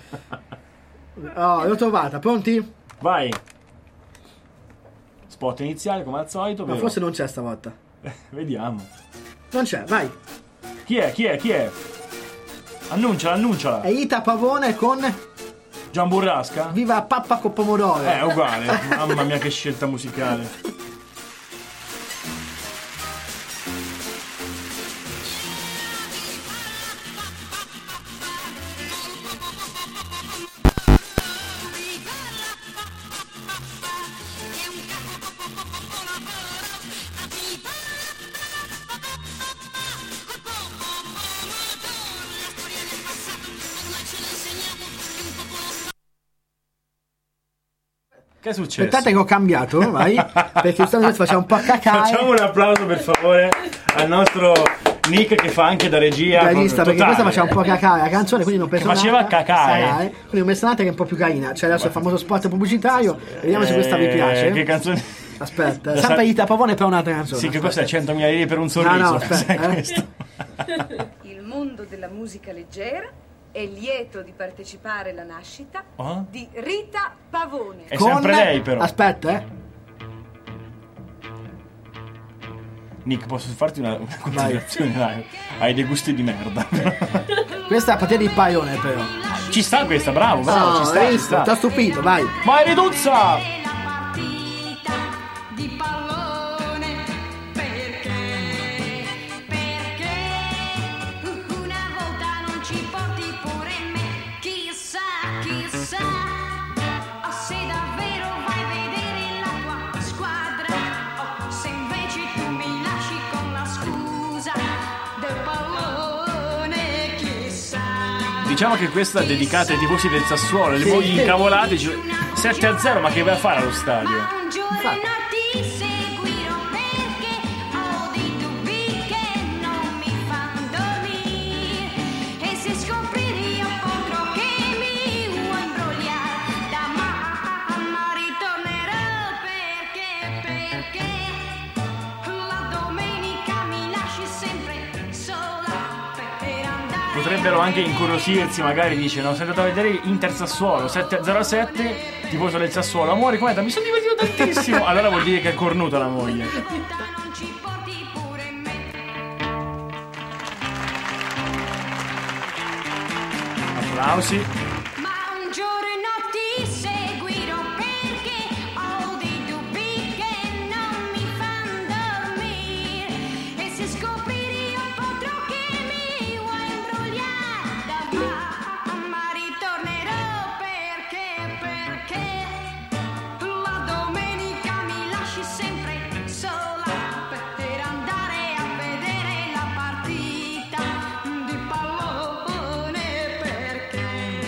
Oh, l'ho trovata. Pronti? Vai. Spot iniziale come al solito. Ma vero? forse non c'è stavolta. Vediamo. Non c'è, vai. Chi è? Chi è? Chi è? Annunciala, annunciala. È Ita Pavone con Gian Burrasca? Viva Pappa con pomodoro. Eh, è uguale. Mamma mia che scelta musicale. Che è successo? Aspettate che ho cambiato, vai. Perché giustamente facciamo un po' cacare. Facciamo un applauso per favore al nostro Nick che fa anche da regia. Il regista, perché totale. questa faceva un po' cacare la canzone, quindi non penso faceva cacare. quindi ho messo un'altra che è un po' più carina. C'è adesso il famoso spot pubblicitario, vediamo se questa vi piace. Eh, Che canzone? Aspetta, Da sempre sa- Ita Pavone per un'altra canzone. Sì, che aspetta. questo è centomila lire per un sorriso. No, no, aspetta, Sai eh. questo? Il mondo della musica leggera è lieto di partecipare alla nascita Oh? di Rita Pavone. È sempre lei però. Aspetta, eh. Nick, posso farti una, una considerazione? Dai. Hai dei gusti di merda. Questa è a partire di Paione, però. Ci sta questa, bravo, bravo, No, ci sta, hai ci visto? sta. Ti ha stupito, vai. Vai Riduzza! partita di pallone perché perché una volta non ci porti pure me, chissà chissà o se davvero vai a vedere la tua squadra o se invece tu mi lasci con la scusa del pallone, chissà. Diciamo che questa è dedicata ai tifosi del Sassuolo, le Sì. mogli incavolate, dice, sette a zero, ma che vai a fare allo stadio? Ma un giorno ti seguirò perché ho dei dubbi che non mi fanno dormire e se scoprire io potrò che mi vuoi imbrogliare da mamma ritornerò perché perché la domenica mi lasci sempre sola per andare. Potrebbero anche incuriosirsi, magari dice, no, sei andato a vedere Inter Sassuolo, sette a zero sette, tifoso del Sassuolo, amore, com'è? Mi sono divertito tantissimo. Allora vuol dire che è cornuta la moglie. Non ci porti pure me. Applausi. Ma un giorno ti seguirò perché ho dei dubbi che non mi fanno dormire e se scoprire io potrò che mi vuoi imbrogliare da mamma ritornerò perché perché la domenica mi lasci sempre sola per andare a vedere la partita di pallone perché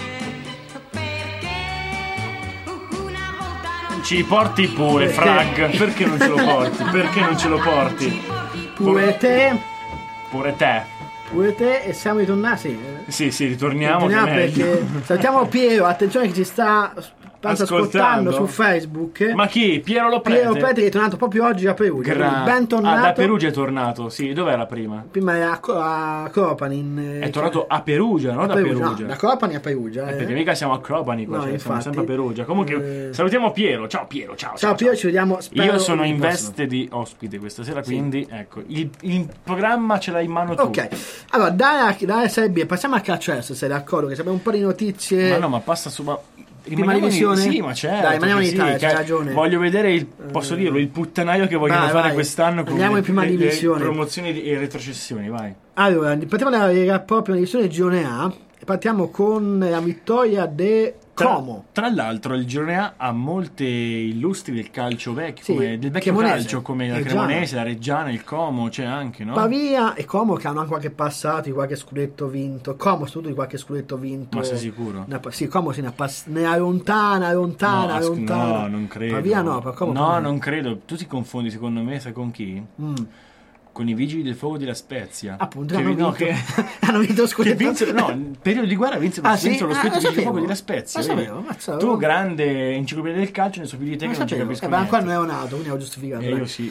perché una volta non Ci porti pure, Frag. Perché non ce lo porti? Perché non ce lo porti? Pure te, Pure te. pure te, e siamo ritornati. eh. Sì, sì, ritorniamo. Torniamo che è meglio. perché salutiamo Piero, attenzione che ci sta tanto ascoltando Ascoltando. su Facebook. Ma chi? Piero Loprete? Piero Petri è tornato proprio oggi a Perugia. Gra- quindi bentornato. Ah, da Perugia è tornato, sì. Dov'era prima? Prima era a, Co- a Copani. in- È tornato a Perugia, non a da Perugia, Perugia. no, da Copani a Perugia. Eh, eh. perché mica siamo a Cropani qua, No, cioè, siamo infatti. sempre a Perugia. Comunque Eh. salutiamo Piero. Ciao Piero, ciao. Ciao Piero, ci vediamo. spero, Io sono il in prossimo. veste di ospite questa sera, quindi ecco, il, il programma ce l'hai in mano tu. Ok, allora dalla, dalla Serie B passiamo al calcio adesso, sei d'accordo? Che sappiamo un po' di notizie. Ma no, ma passa su. Ma... Prima rimaniamo in- divisione? Sì, ma certo. Dai, rimaniamo che in Italia, sì, c'hai che- ragione. Voglio vedere il, posso dirlo, il puttanaio che vogliono Vai, fare vai. quest'anno con Andiamo le, in prima le- le divisione. promozioni di- e retrocessioni, vai. Allora, partiamo dalla Lega proprio nella divisione Girone A e partiamo con la vittoria de Tra, Como. tra l'altro il Girone A ha molte illustri del calcio vecchio, Sì, come, del vecchio Cremonese, calcio, come la Reggiana. Cremonese, la Reggiana, il Como, c'è anche, no? Pavia e Como che hanno anche qualche passato di qualche scudetto vinto. Como soprattutto di qualche scudetto vinto. Ma sei sicuro? Ne ha- sì, Como se ne ha pass- ne ha lontana, lontana, no, asco- lontana. no, non credo. Pavia no, per Como no, Como. non credo. Tu ti confondi secondo me, sai con chi? Mm. Con i vigili del fuoco della Spezia. Appunto, che, hanno no, vinto, che, hanno vinto lo che scudetto. vinsero, no, in periodo di guerra vinsero, Ah, sì? vinsero lo Ah, scudetto lo del fuoco sapevo. della Spezia. Lo vedi? sapevo, mazza, Tu, lo- grande enciclopedia del calcio, ne so più di te Non che non ci sapevo. capisco Eh, beh, ancora niente. non ero nato, quindi ho giustificato. E dai. io sì.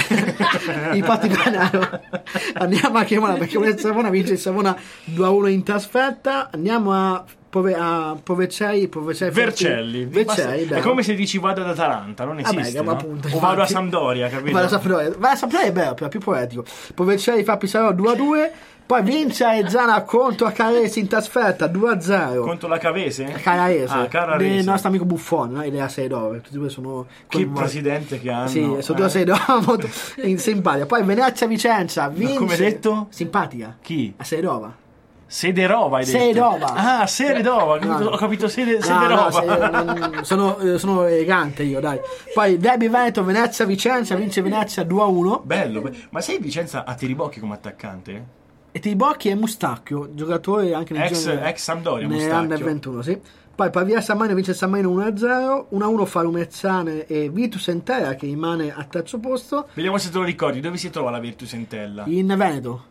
Eh, in particolare andiamo a Cremona perché il Savona vince il Savona due a uno in trasferta. Andiamo a Pove- a Povecei, Povecei Vercelli, Vercelli, Basta- è come se dici vado ad Atalanta, non Vabbè, esiste, ma no? appunto, o vado a infatti. Sampdoria, capito? Vado a Sampdoria, Vai a Sampdoria è bello, però, più poetico. Povecei fa Pisarò due a due, poi vince a Ezzana contro a Caresi in trasferta due a zero. Contro la Cavese? Caraese, Ah, Carrarese. del nostro amico Buffon, no? Idea sei dove, tutti e due sono Che coinvolti. presidente che hanno. Sì, sono due eh. sei dove molto in simpatia. Poi Venezia Vicenza vince. come hai detto? Simpatica. Chi? A Seidova. Sederova hai detto? Seedova. Ah, Seredova, No. ho capito Sede, No, Sederova. no, se- non- sono, eh, sono elegante io, dai. Poi Derby Veneto, Venezia Vicenza, vince Venezia due a uno. Bello, be- ma sei Vicenza a Tiribocchi come E E Tiribocchi è Mustacchio, giocatore anche nel Ex- giorno- ex Sampdoria, nell'Under Mustacchio. ventuno, sì. Poi Pavia San Marino vince San Marino uno a zero, uno a uno fa Lumezzane e Virtus Entella che rimane al terzo posto. Vediamo se te lo ricordi, dove si trova la Virtus Entella? In Veneto.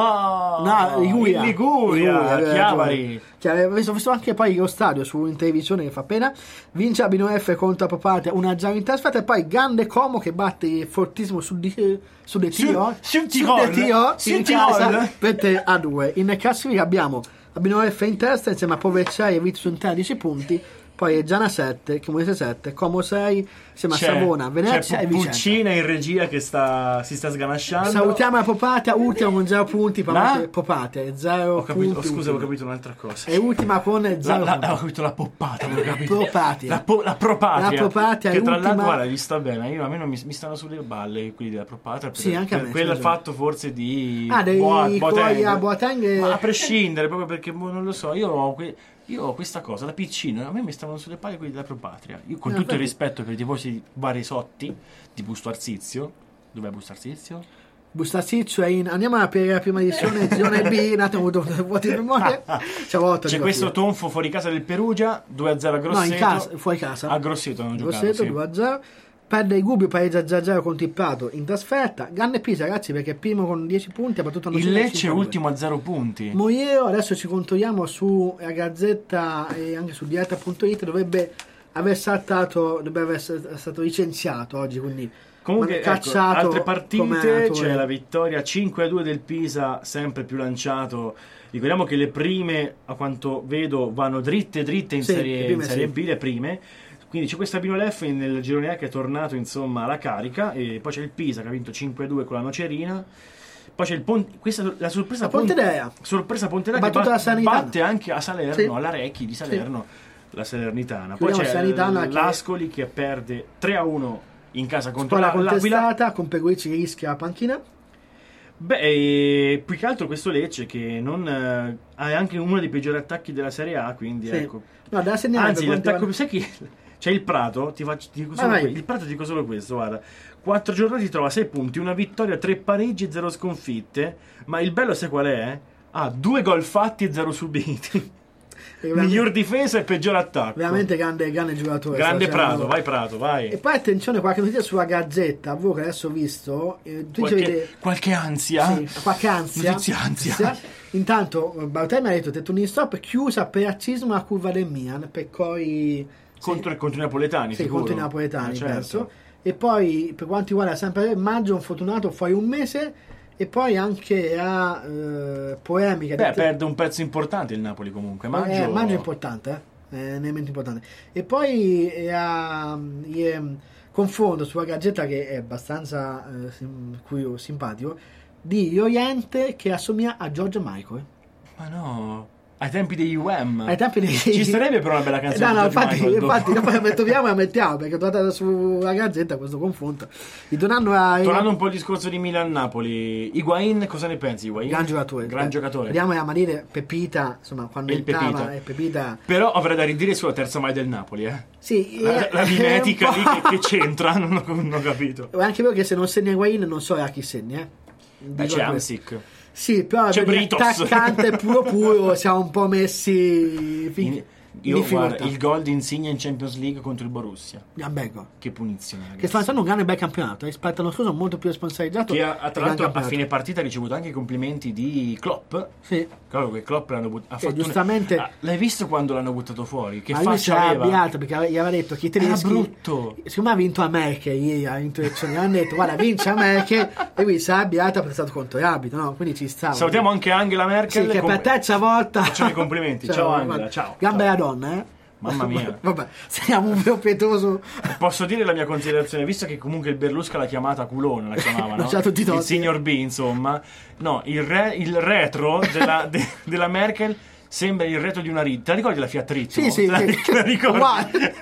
No! No, Liguria. In Liguria, Liguria, Chiavari. Chiavari. Ho visto, ho visto anche poi lo stadio su in televisione che fa pena. Vince Abino F contro Popate uno a zero in trasferta e poi Grande Como che batte fortissimo su di su De Tio. Sul Tirol. Sul Tirol. Per tre a due. In classifica abbiamo Abino F in testa insieme a Povecciai e Virtus in tredici punti. Poi Giana sette, Cremonese sette, Como sei, insieme a C'è- Savona, Venezia c'è e Vicenza. Puccina in regia che sta, si sta sganasciando. Salutiamo la Popate, ultima con zero punti, Popate, La? Popate zero Ho capito, oh, punti. scusa, ho ultima. capito un'altra cosa. E ultima con La, zero la, punti. ho capito la poppata, ho capito. Propatria. La, po- la propatria. La propatria che è tra ultima- l'altro, guarda, gli sta bene. Io, a me non mi, mi stanno sulle balle quelli della propatria. Sì, anche a me, Quello c'è è ragione. fatto forse di Ah, dei Boa- Coia Boateng e- Ma a prescindere, proprio perché boh, non lo so, io ho, que- io ho questa cosa da piccino, a me mi stavano sulle palle quelli della propatria. Io con Ah, tutto il vedi. rispetto per i tifosi vari sotti di Busto Arsizio. Dov'è Busto Arsizio? Bustazziccio è in... Andiamo a per la prima edizione Zone B, un attimo, ho avuto vuoti di memoria. C'è volta C'è di questo partita. tonfo fuori casa del Perugia, due a zero a No, Grosseto. in casa, fuori casa. A Grosseto hanno giocato, Grosseto sì. due a zero. Perde il Gubbio, pareggia zero a zero contro il Prato in trasferta. Grande Pisa, ragazzi, perché è primo con dieci punti ha battuto Il Nocera Lecce è cinque a due. ultimo a zero punti. Moiero, adesso ci controlliamo su la Gazzetta e anche su diretta punto it, dovrebbe aver saltato, dovrebbe essere stato licenziato oggi, quindi Comunque, ma- ecco, cacciato altre come partite, allenatore. c'è la vittoria cinque a due del Pisa, sempre più lanciato. Ricordiamo che le prime, a quanto vedo, vanno dritte dritte in Sì, Serie, le prime in serie sì. B, le prime. Quindi c'è questa Bino F nel girone A che è tornato insomma alla carica, e poi c'è il Pisa che ha vinto cinque a due con la Nocerina. Poi c'è il Ponte, questa la sorpresa La Pontedea. sorpresa Pontedea Ha che battuto bat- la Salernitana. batte anche a Salerno, Sì. alla Recchi di Salerno, la Salernitana. Poi Chiudiamo c'è Salernitana che- l'Ascoli che perde tre a uno in casa contro Scuola la- l'Aquila. contestata con Peguici che rischia la panchina. Beh, e più che altro questo Lecce che non eh, ha anche uno dei peggiori attacchi della Serie A, quindi Sì. ecco. No, da segnalare Anzi, per quanto l'attacco, riguarda- sai chi? C'è il Prato, ti faccio, ti dico Vai, solo vai. que- il Prato ti dico solo questo, guarda. Quattro giornate trova sei punti, una vittoria, tre pareggi e zero sconfitte, ma il bello sai qual è? Ha due gol fatti e zero subiti. veramente- Miglior difesa e peggior attacco. Veramente grande, grande giocatore. Grande sta Prato, facendo- vai Prato, vai. E poi attenzione, qualche notizia sulla Gazzetta, voi che adesso ho visto, eh, tu Qualche, vede qualche ansia. sì, qualche ansia. Notizia ansia. Intanto Balotelli mi ha detto tetto un stop chiusa per razzismo a curva del Milan, per poi Contro, contro i napoletani, sì, sicuro. contro i napoletani, Eh, certo. penso. E poi per quanto riguarda sempre Maggio, un fortunato fuori un mese. E poi anche a eh, polemica. Beh, di- perde un pezzo importante il Napoli comunque. Maggio, Eh, Maggio è importante, eh? È veramente importante. E poi eh, a, eh, confondo sulla Gazzetta che è abbastanza eh, sim- curioso, simpatico, di Oriente che assomiglia a George Michael. Ma no, ai tempi degli U M. Ai tempi dei... Ci sarebbe però una bella Eh, canzone no, no, di George infatti, Michael infatti dopo. dopo la troviamo e la mettiamo perché è trovata sulla Gazzetta questo confronto. Ritornando a Tornando un po' al discorso di Milan-Napoli, Higuain, cosa ne pensi Higuain? gran giocatore, Gran Eh, giocatore. Vediamo a Manire Pepita, insomma, quando E il entrava Pepita. e Pepita Però avrei da ridire sulla terza maglia del Napoli, eh. sì, La, eh, la mimetica un lì po'. che, che c'entra, non ho, non ho capito. È anche vero che se non segna Higuain non so a chi segna, eh. Beh, Dico c'è questo. Amsic. Sì, però C'è per Britos. attaccante puro puro siamo un po' messi fi- In- in io difficoltà. guarda, il gol di Insigne in Champions League contro il Borussia. Gambego, Che punizione, ragazzi. che sta facendo un grande bel campionato rispetto all'anno scorso, molto più responsabilizzato. Che ha, ha, e tra gran l'altro a campionato. fine partita ha ricevuto anche i complimenti di Klopp. Sì. Claro che Klopp l'hanno but- ha Che fatto un- giustamente- Ah, l'hai visto quando l'hanno buttato fuori? Che Ma lui si è faccia aveva? arrabbiato perché ave- gli aveva detto che i tedeschi Era brutto. siccome ha vinto a Merkel ieri ha vinto le elezioni, gli hanno detto guarda vince a Merkel e lui si è arrabbiato perché è stato contro l'arbitro, no? Quindi ci stava. Salutiamo anche Angela Merkel. sì, che com- per terza volta Facciamo i complimenti. Ciao, Angela, guarda, ciao. gran Ciao. bella donna, eh. Mamma mia. Vabbè, siamo un vero pietoso. Posso dire la mia considerazione, visto che comunque il Berlusca l'ha chiamata culone, la chiamavano, Non c'ha tutti i il torti. signor B, insomma. No, il, re- il retro della, de- della Merkel sembra il retro di una Ritmo. Te la ricordi la Fiat Ritmo? Sì, sì, Te la, sì. te la ricordi? Uguale.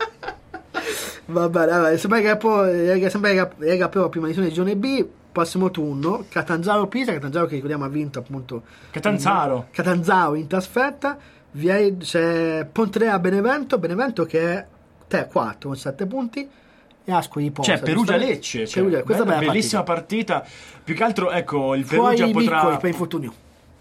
Va bene, vabbè, sembra che poi eh, sembra che lega però prima edizione di Giorno B, prossimo turno, Catanzaro Pisa, Catanzaro che ricordiamo ha vinto appunto Catanzaro. Catanzaro in trasferta, Vie- c'è Pontrea Benevento, Benevento che è tre quattro con sette punti e Ascoli Posa. Cioè, Perugia-Lecce. Cioè, Perugia, questa è bella- bella bellissima partita. Più che altro, ecco, il Fuori Perugia Miccoli potrà... per infortunio.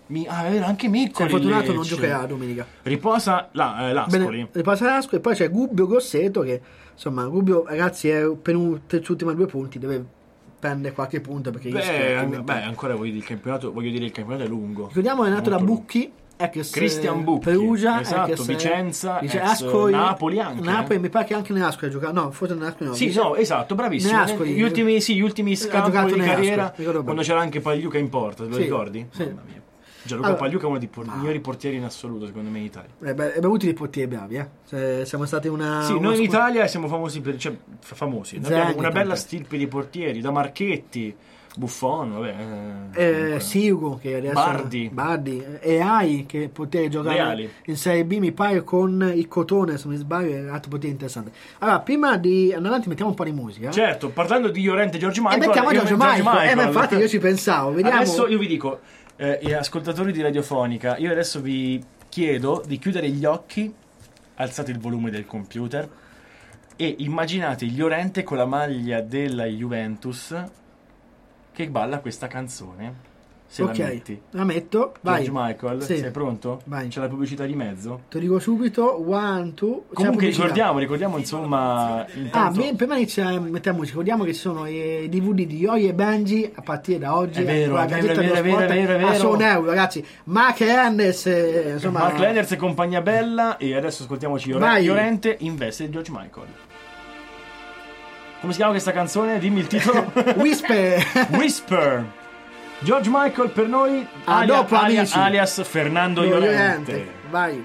Mi, ah, è vero, anche Se è Miccoli. fortunato non Lecce. giocherà domenica. Riposa la, eh, l'Ascoli. Bene, ripassa l'Ascoli e poi c'è Gubbio Grosseto che insomma Gubbio ragazzi è penultimo ultima due punti, deve prendere qualche punto perché rischia Beh, di an- diventare- beh, ancora voglio dire, il campionato, voglio dire il campionato è lungo. Ricordiamo è nato da Molto lungo. Bucchi, ex Cristian Bucchi, Perugia, esatto, ex Vicenza, Vice- ex Ascoli, Napoli anche, Napoli eh. mi pare che anche nell'Ascoli ha giocato, no, forse nell'Ascoli no. Sì, Vice- no, esatto, bravissimo. Nell'Ascoli. Gli ultimi, sì, gli ultimi Ha scampi giocato di nell'Ascoli, carriera, mi ricordo quando bene. c'era anche Pagliuca in porta, te lo Sì, ricordi? sì. Mamma mia. Gianluca Allora, Pagliuca è uno dei por- ma- migliori portieri in assoluto, secondo me, in Italia. Eh, beh, abbiamo avuto dei portieri bravi, eh. Cioè, siamo stati una Sì, una noi in squadra- Italia siamo famosi per, cioè, f- famosi. Noi Zaniolo, abbiamo una bella tanto. stirpe di portieri, da Marchetti, Buffon, vabbè. eh, Eh, comunque. Sigo che adesso Bardi. Bardi e Ai che poté giocare Reali. in Serie B mi pare con il Cotone se non mi sbaglio è un altro portiere interessante. Allora prima di andare avanti mettiamo un po' di musica Certo, parlando di Llorente e George e Michael, mettiamo io- Giorgio Michael, eh, ma infatti io ci pensavo vediamo Adesso io vi dico, eh, eh, ascoltatori di Radiofonica, io adesso vi chiedo di chiudere gli occhi, alzate il volume del computer e immaginate Llorente con la maglia della Juventus che balla questa canzone. Se ok la metti. la metto vai George Michael, Sì. sei pronto? Vai. C'è la pubblicità di mezzo? te lo dico subito one two c'è la Comunque pubblicità. ricordiamo, ricordiamo insomma Ah, intanto, beh, prima inizia mettiamo musica, ricordiamo che ci sono i D V D di Oi e Benji a partire da oggi È vero, con la è vero, Gazzetta è vero, dello è vero, Sport è vero, è a vero. solo un euro ragazzi Mark Hernandez eh, insomma Mark Lenners e compagnia bella. E adesso ascoltiamoci Llore- Vai. Llorente in veste di George Michael. Come si chiama questa canzone? Dimmi il titolo. Whisper Whisper. George Michael per noi Ah, alia- dopo, alia- amici. alias Fernando Llorente. vai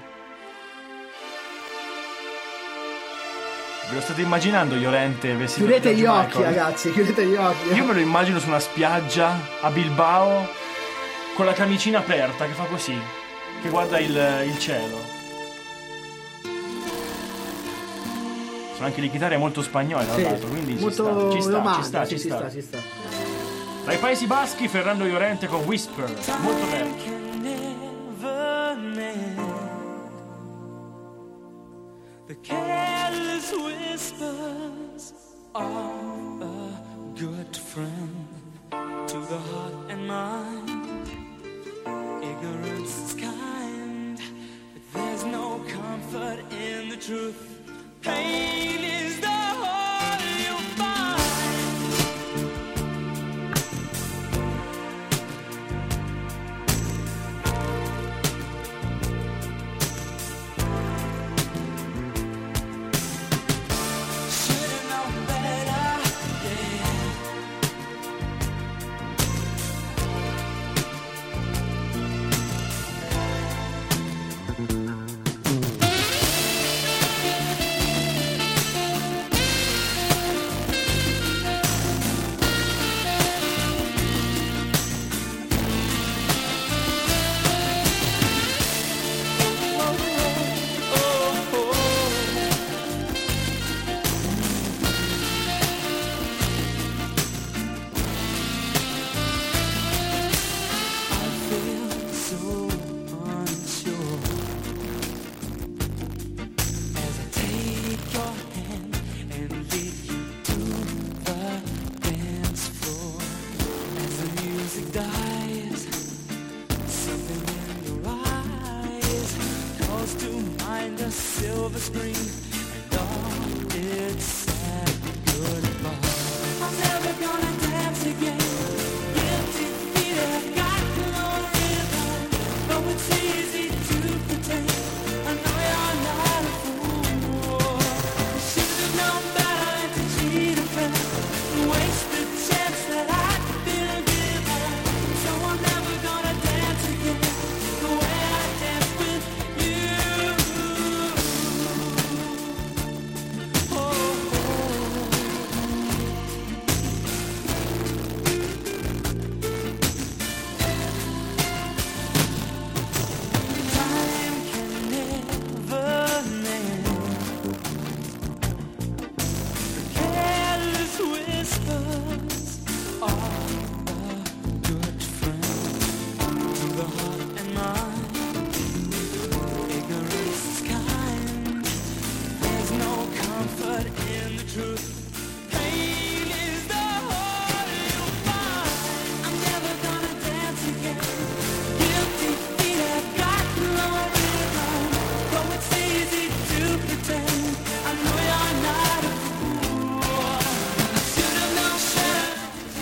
Ve lo state immaginando Llorente vestito chiudete di gli George occhi Michael? ragazzi chiudete gli occhi Io me lo immagino su una spiaggia a Bilbao con la camicina aperta che fa così, che guarda il, il cielo. Sono anche le chitarre molto spagnole tra Sì, l'altro, quindi ci molto sta, ci sta, romantico, ci sta, sì, ci ci sta. sta, ci sta. Dai Paesi Baschi, Fernando Llorente con Whisper, molto bello. Can never mend the careless whispers of a good friend to the heart and mind. Ignorance is kind, but there's no comfort in the truth. Pain is the whole you find. Should've known better, yeah.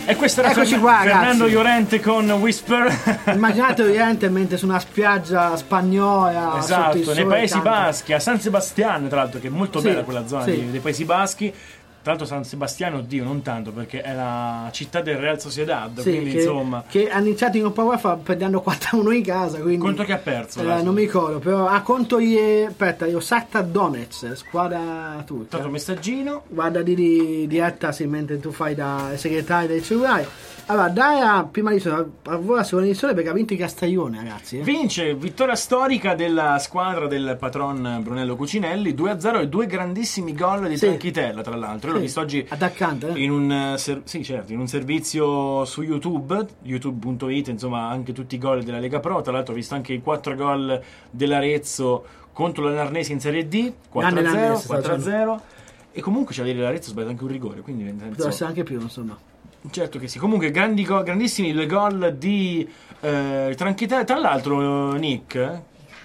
E questo era Eccoci Fern- qua, Fernando ragazzi. Llorente con Whisper. Immaginate Oriente mentre su una spiaggia spagnola sotto il Esatto, sole nei Paesi canta. Baschi, a San Sebastiano, tra l'altro, che è molto Sì, bella quella zona sì. di- dei Paesi Baschi. Tra l'altro San Sebastiano, oddio, non tanto, perché è la città del Real Sociedad, Sì, quindi che, insomma... che ha iniziato in Europa UEFA perdendo quattro a uno in casa, quindi Contro chi ha perso? eh, là? non mi ricordo, però ah, contro gli aspetta, io Shakhtar Donetsk, squadra turca. Tanto messaggino. Guarda di, di diretta sì, mentre tu fai da segretario del cellulare. Allora, Dara prima di tutto lavora la seconda edizione perché ha vinto il Castiglione, ragazzi. eh. Vince vittoria storica della squadra del patron Brunello Cucinelli, due a zero e due grandissimi gol di Sì. Tranchitella, tra l'altro. Io l'ho Sì, visto oggi attaccante, eh? in un, eh, ser- sì, certo, in un servizio su YouTube, youtube punto it, insomma, anche tutti i gol della Lega Pro. Tra l'altro ho visto anche i quattro gol dell'Arezzo contro la Narnese in Serie D, quattro a Grande zero, Narnese, quattro a sta zero. E comunque c'è da dire l'Arezzo ha sbagliato anche un rigore, quindi nel senso- Poteva essere anche più, insomma. certo che sì. Comunque grandi go- grandissimi due gol di eh, Tranchitella. Tra l'altro Nick eh,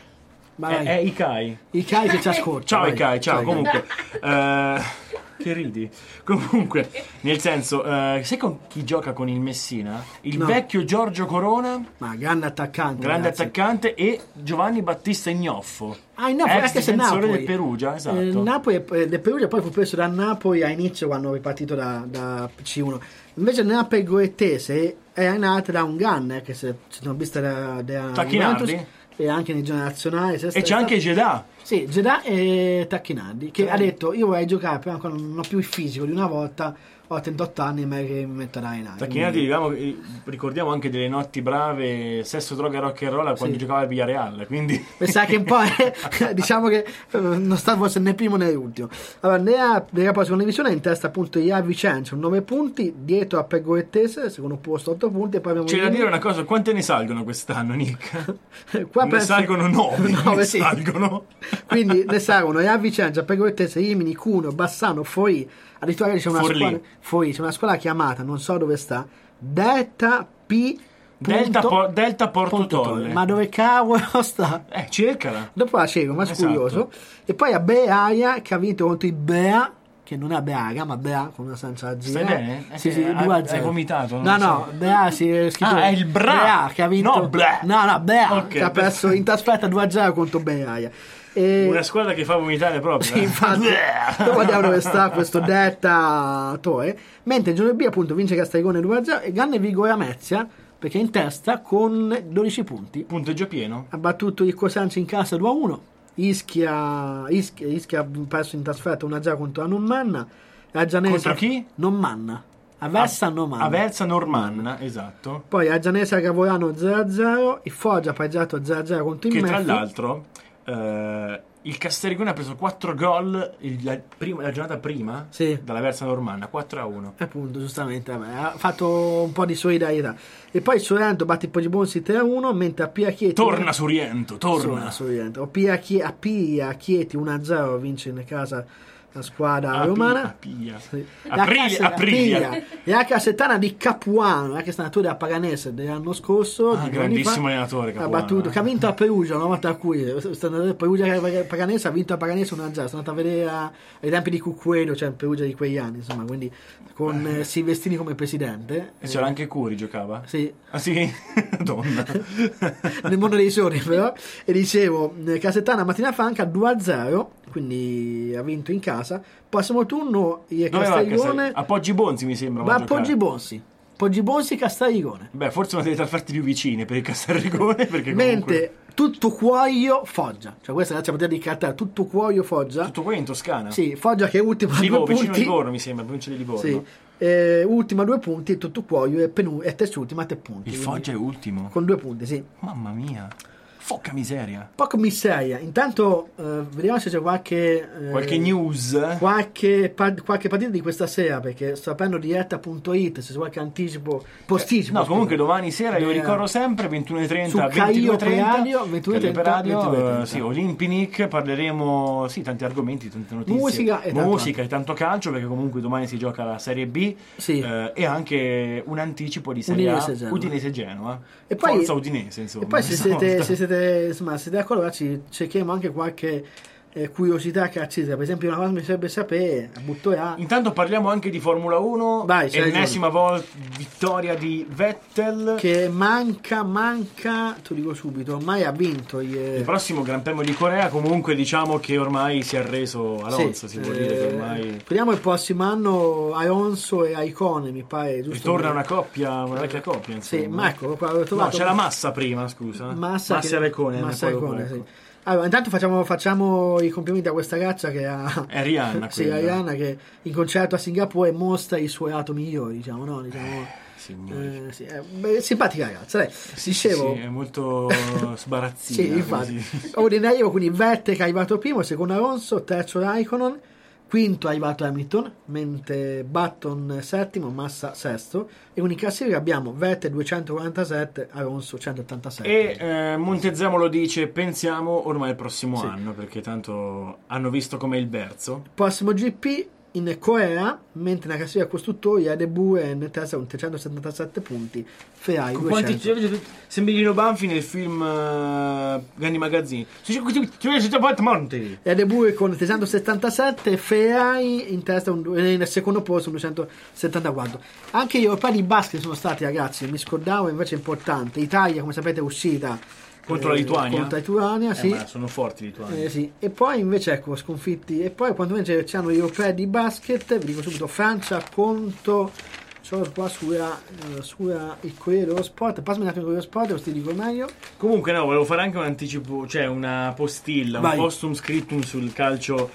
Ma è, vai. è Ikai. I cari che ci ascoltano. Ciao vai. Ikai, ciao. Ikai. Comunque eh, che ridi. Comunque, nel senso, eh, sai con chi gioca con il Messina? Il No. vecchio Giorgio Corona, Ma grande attaccante. grande ragazzi. attaccante, e Giovanni Battista Ignoffo. Ah, il Napoli, ex anche se difensore Napoli. del Perugia, esatto. Eh, il Napoli è- del Perugia poi fu preso da Napoli a inizio quando è ripartito da, da C uno. Invece il Napoli goetese è nato da un Gunner che se ci sono viste da, da Tacchinardi? Juventus, e anche nei generazionali. E c'è anche Jeddah. Sì, Jeddah e Tacchinardi che Sì. ha detto io vorrei giocare però ancora non ho più il fisico di una volta, ho trentotto anni e me che mi metto da allenare. Tacchinardi, Quindi- diciamo, eh, ricordiamo anche delle notti brave, sesso, droga, rock and roll quando Sì. giocava al Villarreal, quindi Mi sa che un po' è- diciamo che eh, non sta forse né primo né ultimo. Allora, nella, nella prossima divisione è in testa appunto Ia Vicenza, nove punti, dietro a Pergolettese, secondo posto otto punti, e poi abbiamo c'è da dire una cosa, quante ne salgono quest'anno, Nick? qua Ne penso- salgono nove, Nove, ne sì. salgono. Quindi ne salgono Ia Vicenza, Pergolettese, Rimini, Cuneo, Bassano, Forlì. Addirittura c'è una Forlì. squadra Forlì, c'è una squadra chiamata, non so dove sta, Delta P. Delta, punto- Po- Delta Porto punto Tolle. Ma dove cavolo sta? Eh, cercala. Dopo la cerco, ma Esatto. curioso. E poi a Beaia che ha vinto contro il Bea, che non è Beaga, ma Bea con una senza Z. Stai bene? Sì, Eh, sì, hai- due a hai zero. vomitato, non No, lo no, so. Bea si è scritto. Ah, è il Bra. Bea che ha vinto. No, Bla. No, no, Bea Ok, che ha perso in trasferta due a zero contro Beaia. E... Una squadra che fa vomitare proprio. Sì, eh. infatti, dopo andiamo dove sta questo Detta Toe. Mentre il giorno B appunto vince Castiglione due a zero e Ganne Vigore Amezia perché è in testa con dodici punti. Punteggio pieno. Ha battuto il Cosenza in casa due a uno. Ischia, Ischia, Ischia ha perso in trasferta uno a zero contro la Normanna. La Gianese Contro chi? Normanna. Aversa Normanna. Aversa Normanna, esatto. Poi la Gianese a Gavorano zero a zero. Il Foggia ha pareggiato zero a zero contro il Che tra Meffi. l'altro eh, il Castellricone ha preso quattro gol il- la, prima- la giornata prima Sì. dalla Versa Normanna, quattro a uno. Appunto, giustamente, vabbè, ha fatto un po' di solidarietà. E poi Sorrento batte i Poggibonsi tre a uno, mentre a Pia Chieti Torna Suriento, torna. Sorrento. A Pia, Chie- a Pia Chieti uno a zero vince in casa la squadra A romana. Pia, a Pia. Sì. Aprilia, La Casse- Aprilia. Piglia. E la Cassettana di Capuano, eh, che è stato della Paganese dell'anno scorso, Ah, di due grandissimo anni fa, allenatore, ha Capuano, battuto, eh. che ha vinto a Perugia una volta a cui Perugia Paganese ha vinto a Paganese uno a zero. Sono andato a vedere a- ai tempi di Cucquedo, cioè in Perugia di quegli anni, insomma, quindi con eh, Silvestrini come presidente. E c'era anche Curi, giocava? Sì, Ah sì? Madonna. nel mondo dei sogni però. E dicevo, eh, Casettana Mattina Franca due a zero, quindi ha vinto in casa. Prossimo turno il Dove va Castiglione Castel- a Poggi Bonzi mi sembra. va a giocare. Poggibonsi. Poggibonsi Castiglione. Beh, forse una delle trasferte più vicine per il Castellricone, perché comunque Mentre tutto Cuoio Foggia, cioè questa è la partita di cartella, tutto Cuoio Foggia. tutto qua in Toscana. Sì, Foggia che è ultima a due Livorno, vicino a punti. Livorno mi sembra, provincia di Livorno. Sì. Eh, ultima due punti e tutto Cuoio è, penu- è terzultima a tre punti. Il quindi Foggia è ultimo. con due punti, sì. Mamma mia. Focca miseria. Poco miseria. Intanto eh, vediamo se c'è qualche eh, Qualche news? Qualche, pa- qualche partita di questa sera, perché sto aprendo diretta punto it, se c'è qualche anticipo, posticipo. No, comunque domani sera, io Eh, ricordo sempre, ventuno e trenta, su ventidue e Caio trenta, Preadio, ventuno e Caio trenta, Preadio, ventidue e trenta. eh, sì, Olimpinic, parleremo, sì, tanti argomenti, tante notizie. Musica e tanto Musica e tanto calcio, perché comunque domani si gioca la Serie B, Sì. eh, e anche un anticipo di Serie Udinese A, Genoa. Udinese Genoa. E poi, Forza Udinese, insomma. e poi se stavolta. siete, se siete, insomma, siete d'accordo, ragazzi, cerchiamo anche qualche eh, curiosità caratteristica. Per esempio, una cosa mi piacerebbe sapere, butto là. Intanto parliamo anche di Formula uno. Vai, c'hai ennesima volta vittoria di Vettel. Che manca, manca, te lo dico subito, ormai ha vinto. Il Il, prossimo Gran Premio di Corea, comunque diciamo che ormai si è arreso Alonso, sì, si può eh, dire che ormai speriamo il prossimo anno Alonso e Aicone, mi pare giusto. ritorna una coppia, una vecchia coppia, insomma. Sì, ma ecco, qua avevo trovato. No, c'è la Massa prima, scusa. Massa, Massa e Raikkonen, Massa poi e dopo, Raikkonen, ecco. sì. Allora, intanto facciamo, facciamo i complimenti a questa ragazza che ha. È Rihanna, sì, quella. Rihanna che in concerto a Singapore mostra i suoi lato migliori, diciamo, no? Diciamo, Signori. eh, sì, è, beh, simpatica ragazza, dai. Sì, Dicevo. sì, è molto sbarazzina. Sì, infatti. così. Ordinario, quindi Vettel che è arrivato primo, secondo Alonso, terzo Raikkonen, quinto è arrivato Hamilton, mentre Button settimo, Massa sesto, e in classifica abbiamo Vettel duecentoquarantasette, Alonso centottantasette. E eh, Montezemolo lo dice, pensiamo ormai al prossimo Sì. anno, perché tanto hanno visto com'è il verso. Prossimo G P in Corea, mentre nella classifica costruttori Red Bull è in testa con trecentosettantasette punti, Ferrari Con quanti duecento. sembri Lino Banfi nel film uh, Grandi Magazzini. Monti. Red Bull con trecentosettantasette, Ferrari in testa un, eh, nel secondo posto con duecentosettantaquattro. Anche gli europei di basket sono stati, ragazzi, mi scordavo, invece è importante. Italia, come sapete, è uscita Contro la Lituania? Contro la Lituania, Eh, sì. ma sono forti i lituani. Eh, sì. E poi invece ecco sconfitti, e poi quando invece c'hanno gli europei di basket, vi dico subito Francia contro, solo qua sulla, eh, sulla il Corriere dello Sport, passami un attimo il Corriere dello Sport, così ti dico meglio. Comunque no, volevo fare anche un anticipo, cioè una postilla, Vai. un postum scriptum sul calcio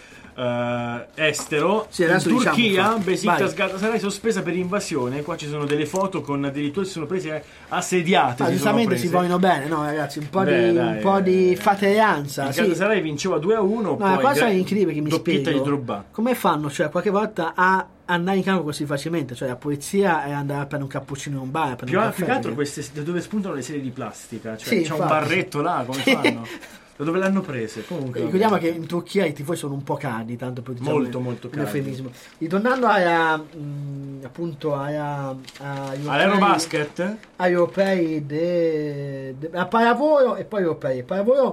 eh, estero. Sì, adesso in diciamo, Turchia, infatti. Besiktas Vai. Galatasaray sospesa per invasione. Qua ci sono delle foto con addirittura si sono prese assediate. Ah, si sono giustamente si prese. vogliono bene, no ragazzi, un po' Beh, di, dai, un po' di eh, fratellanza. Il Sì. Galatasaray vinceva due a uno. No, poi la cosa gra- è incredibile che mi doppietta spiego. di Drogba. Come fanno, cioè, qualche volta a andare in campo così facilmente? Cioè, la polizia è andare a prendere un cappuccino in un bar, a prendere Più, un a- caffè, più che altro perché- queste da dove spuntano le serie di plastica, cioè Sì, c'è un infatti. barretto là, come Sì. fanno? Da dove l'hanno prese? Comunque Ricordiamo vabbè. che in Turchia i tifosi sono un po' caldi, tanto per diciamo, Molto, molto un caldi. eufemismo. Ritornando alla, mh, appunto alla, agli All'Eurobasket? agli europei de, de, a pallavolo e poi europei. Pallavolo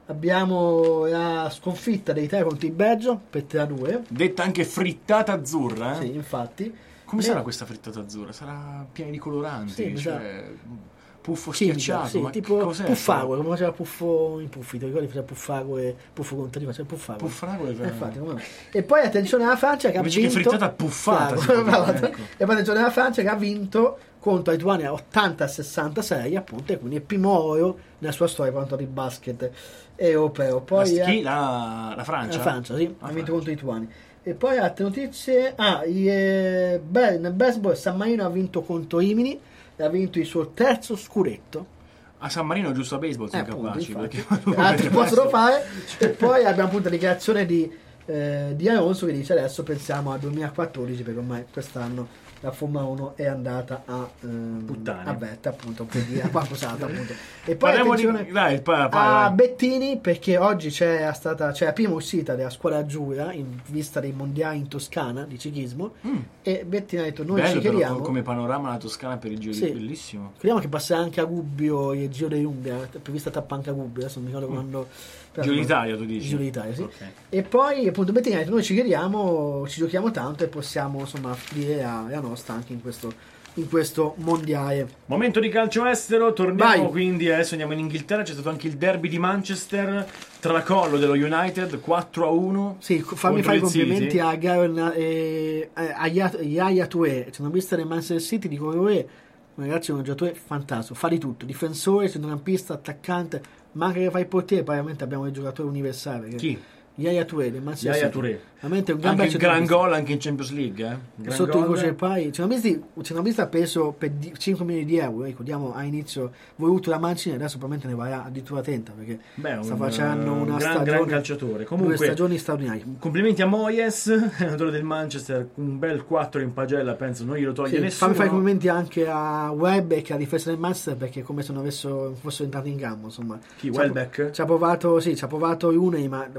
abbiamo la sconfitta dei tre contro il Belgio per tre a due. Detta anche frittata azzurra, eh? Sì, infatti. Come E- sarà questa frittata azzurra? Sarà piena di coloranti, Sì, mi cioè puffo chimica, schiacciato, sì, ma tipo che cos'è? Puffago, come faceva Puffo in Puffi, ti ricordi? Faceva Puffago e Puffo contro faceva Puffago. Puffrago è Eh, infatti, come no. E poi attenzione alla Francia che Invece ha che vinto frittata puffata, si Bravo, può dire, bravo. ecco. E poi attenzione alla Francia che ha vinto contro la Lituania ottanta a sessantasei, appunto, e quindi è il primo oro nella sua storia per quanto riguarda il basket europeo. Poi la, eh, chi? La, la Francia? la Francia, sì, La ha vinto Francia. contro i lituani. E poi altre notizie. Ah, il, eh, beh, nel baseball San Marino ha vinto contro Rimini e ha vinto il suo terzo scudetto. A San Marino giusto a baseball sono Eh, appunto, capaci, infatti. perché Altri possono fare. E poi abbiamo appunto la dichiarazione di, eh, di Alonso che dice adesso pensiamo al duemilaquattordici perché ormai quest'anno la Formula uno è andata a ehm, Puttane. a Vetta, appunto, per dire a qualcos'altro, appunto. E poi Parliamo di... attenzione Dai, pa- pa- a vai. Bettini perché oggi c'è stata c'è la prima uscita della squadra azzurra in vista dei mondiali in Toscana di ciclismo e Bettini ha detto noi Bello ci però, chiediamo come panorama la Toscana per i giri, Sì. bellissimo. Speriamo che passerà anche a Gubbio il Giro dell'Umbria, è prevista tappa anche a Gubbio, adesso non mi ricordo quando. Giro d'Italia, tu dici? Giro d'Italia, sì. Ok. E poi appunto Bettini ha detto noi ci chiediamo, ci giochiamo tanto e possiamo insomma dire la, la nostra anche in questo, in questo mondiale. Momento di calcio estero, torniamo Vai. quindi, adesso andiamo in Inghilterra, c'è stato anche il derby di Manchester, tracollo dello United, quattro a uno. Sì, fammi contro fare i il complimenti City. a Garen e a Yaya Touré, ci hanno visto nel Manchester City, dico Touré, ragazzi è un giocatore fantastico, fa di tutto, difensore, centrocampista, attaccante, ma anche che fa il portiere, poi ovviamente abbiamo dei giocatori universali. perché Chi? Yaya Touré del Manchester Yaya City. Touré. Veramente un gran Anche bel il gran centrocampista. gol anche in Champions League, eh? Gran Sotto il gol. voce pai ci hanno visti ci hanno visto ha preso per di- cinque milioni di euro, ricordiamo a inizio voluto da Mancini, adesso probabilmente ne varrà addirittura trenta perché Beh, sta un, facendo uh, una gran, stagione gran calciatore. due Comunque, stagioni straordinarie. complimenti a Moyes, allenatore del Manchester, un bel quattro in pagella, penso non glielo toglie Sì, nessuno. fammi fare i complimenti anche a Welbeck e a difesa del Manchester perché è come se non avessero, fossero entrati in gamma insomma. Chi, Ci ha- Welbeck? ci ha provato sì ci ha provato Unai ma purtroppo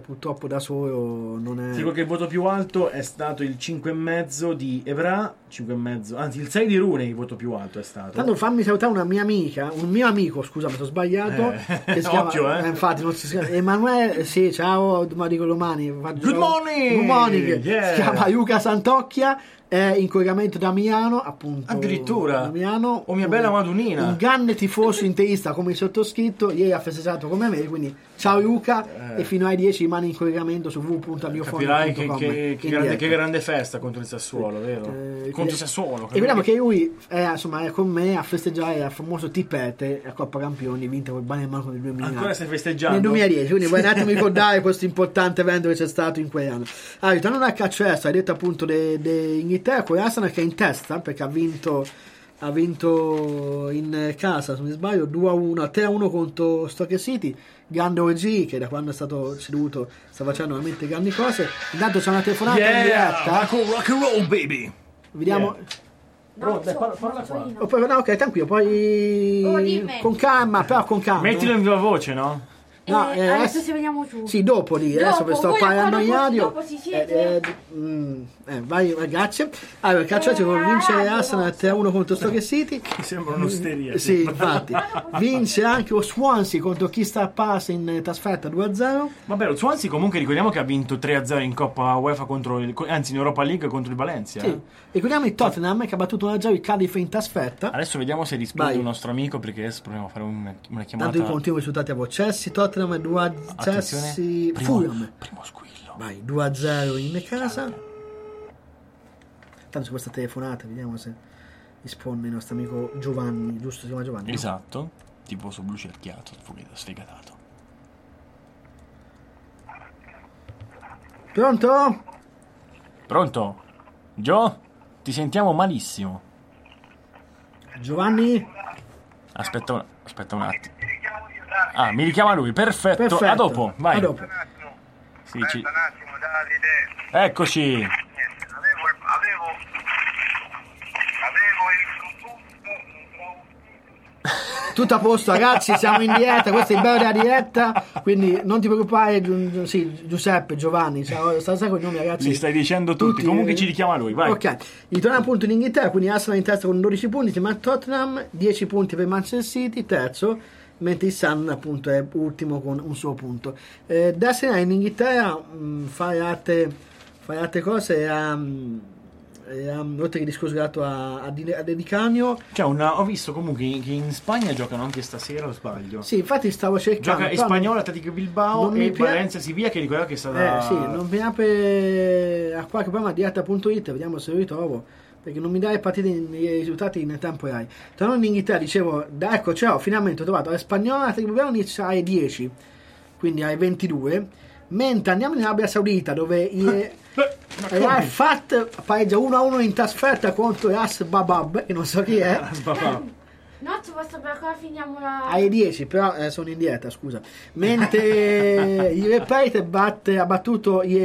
purtroppo da solo non è... Ti dico che il voto più alto è stato il cinque e mezzo di Evra, cinque e mezzo, anzi il sei di Rooney il voto più alto è stato. Tanto fammi salutare una mia amica, un mio amico, scusa, mi sono sbagliato. Eh, che si chiama, occhio, eh. infatti, non si chiama Emanuele, sì, ciao, ma dico domani. Good morning! Good morning! Yeah. Si chiama Luca Santocchia, è in collegamento da Milano, appunto. Addirittura? Da Milano. Oh mia un- bella Madonnina. Un grande tifoso interista come il sottoscritto, ieri ha festeggiato come me, quindi ciao Luca, Eh. e fino ai dieci rimani in collegamento su w w w punto miofono punto com. Capirai che, che, che, in grande, diretta. che grande festa contro il Sassuolo, vero? Eh, contro quindi- il Sassuolo. E vediamo che lui è, insomma, è con me a festeggiare il famoso Tipete a Coppa Campioni vinta col Bayern Monaco nel duemila. Ancora stai festeggiando? Nel duemiladieci, quindi vuoi un attimo ricordare questo importante evento che c'è stato in quell'anno. Allora, ritornando al calcio estero, hai detto appunto dell'Inghilterra con l'Arsenal che è in testa perché ha vinto ha vinto in casa, se non mi sbaglio, due a uno, tre a uno contro Stoke City. Grande O G che da quando è stato ceduto sta facendo veramente grandi cose. Intanto c'è una telefonata in Yeah! diretta. Rock and- rock and roll, baby! Vediamo. Yeah. No, Pronto, so, parla- parla non so qua. io. Oh, poi, no, ok, tranquillo, poi Oh, dimmi. con calma, però con calma. Mettilo in viva voce, no? No, Eh, eh, adesso adesso- se veniamo su. Sì, dopo lì, adesso Dopo, per sto voi parlando dopo- Iario. dopo si siete? Eh, eh, mm, eh, vai, vai, grazie. Allora, il calcio Eh, vuol vincere radio, Arsenal tre a uno contro Stoke City. Mi sembra un'osteria. Sì, infatti. Vince anche lo Swansea contro Crystal Palace in trasferta due a zero. Vabbè, lo Swansea comunque ricordiamo che ha vinto tre a zero in Coppa UEFA contro il, anzi in Europa League contro il Valencia. Sì. eh. Ricordiamo il Tottenham che ha battuto uno a zero il Cardiff in trasferta. Adesso vediamo se risponde Vai. un nostro amico perché adesso proviamo a fare una, una chiamata. Tanto io continuo i risultati a voi. Chelsea, Tottenham due a zero. Attenzione. Chelsea, Primo, Fulham. primo squillo. Vai, due a zero in casa. Tanto su questa telefonata, vediamo se risponde il nostro amico Giovanni, giusto? Si chiama Giovanni? no? Esatto, tipo su blu cerchiato, sfegatato. Pronto? Pronto? Gio? Ti sentiamo malissimo. Giovanni? Aspetta un, aspetta un attimo. Ah, mi richiama lui, perfetto. Perfetto. A dopo, vai. A dopo. Sì, ci- Aspetta un attimo, Davide. Eccoci. Niente, avevo, il- avevo, avevo il Tutto a posto, ragazzi, siamo in diretta, questo è il bello della diretta, quindi non ti preoccupare, Gi- Gi- sì, Giuseppe, Giovanni, ciao, stasera con i nomi, ragazzi. Li stai dicendo tutti, comunque ci richiama lui, vai. Ok, ritorna appunto in Inghilterra, quindi Arsenal in testa con dodici punti, insieme a Tottenham, dieci punti per Manchester City, terzo, mentre il Sun appunto è ultimo con un suo punto. Eh, da Arsenal in Inghilterra mh, fare altre, fare altre cose a... E, um, oltre che il discorso dato a, a, Di- a De Di Canio, Cioè, una, ho visto comunque che in Spagna giocano anche stasera, o sbaglio? sì, infatti stavo cercando. Gioca in però non- spagnolo Atletico Bilbao non mi e pia- Valencia Siviglia, che ricordo che è stata... Eh sì, non mi apre a qualche programma diretta punto it, vediamo se lo ritrovo, perché non mi dà le partite in- i risultati in tempo reale. Tornando in Inghilterra, dicevo, da, ecco, ciao, finalmente ho trovato la spagnola, Atletico Bilbao inizia alle dieci, quindi alle ventidue, mentre andiamo in Arabia Saudita dove i Al Fat pareggia uno a uno in trasferta contro Ras Babab, che non so chi è. No, ci posso per cosa finiamo la... Alle dieci, però eh, sono in dieta, scusa. Mentre il Repeite batte, ha battuto i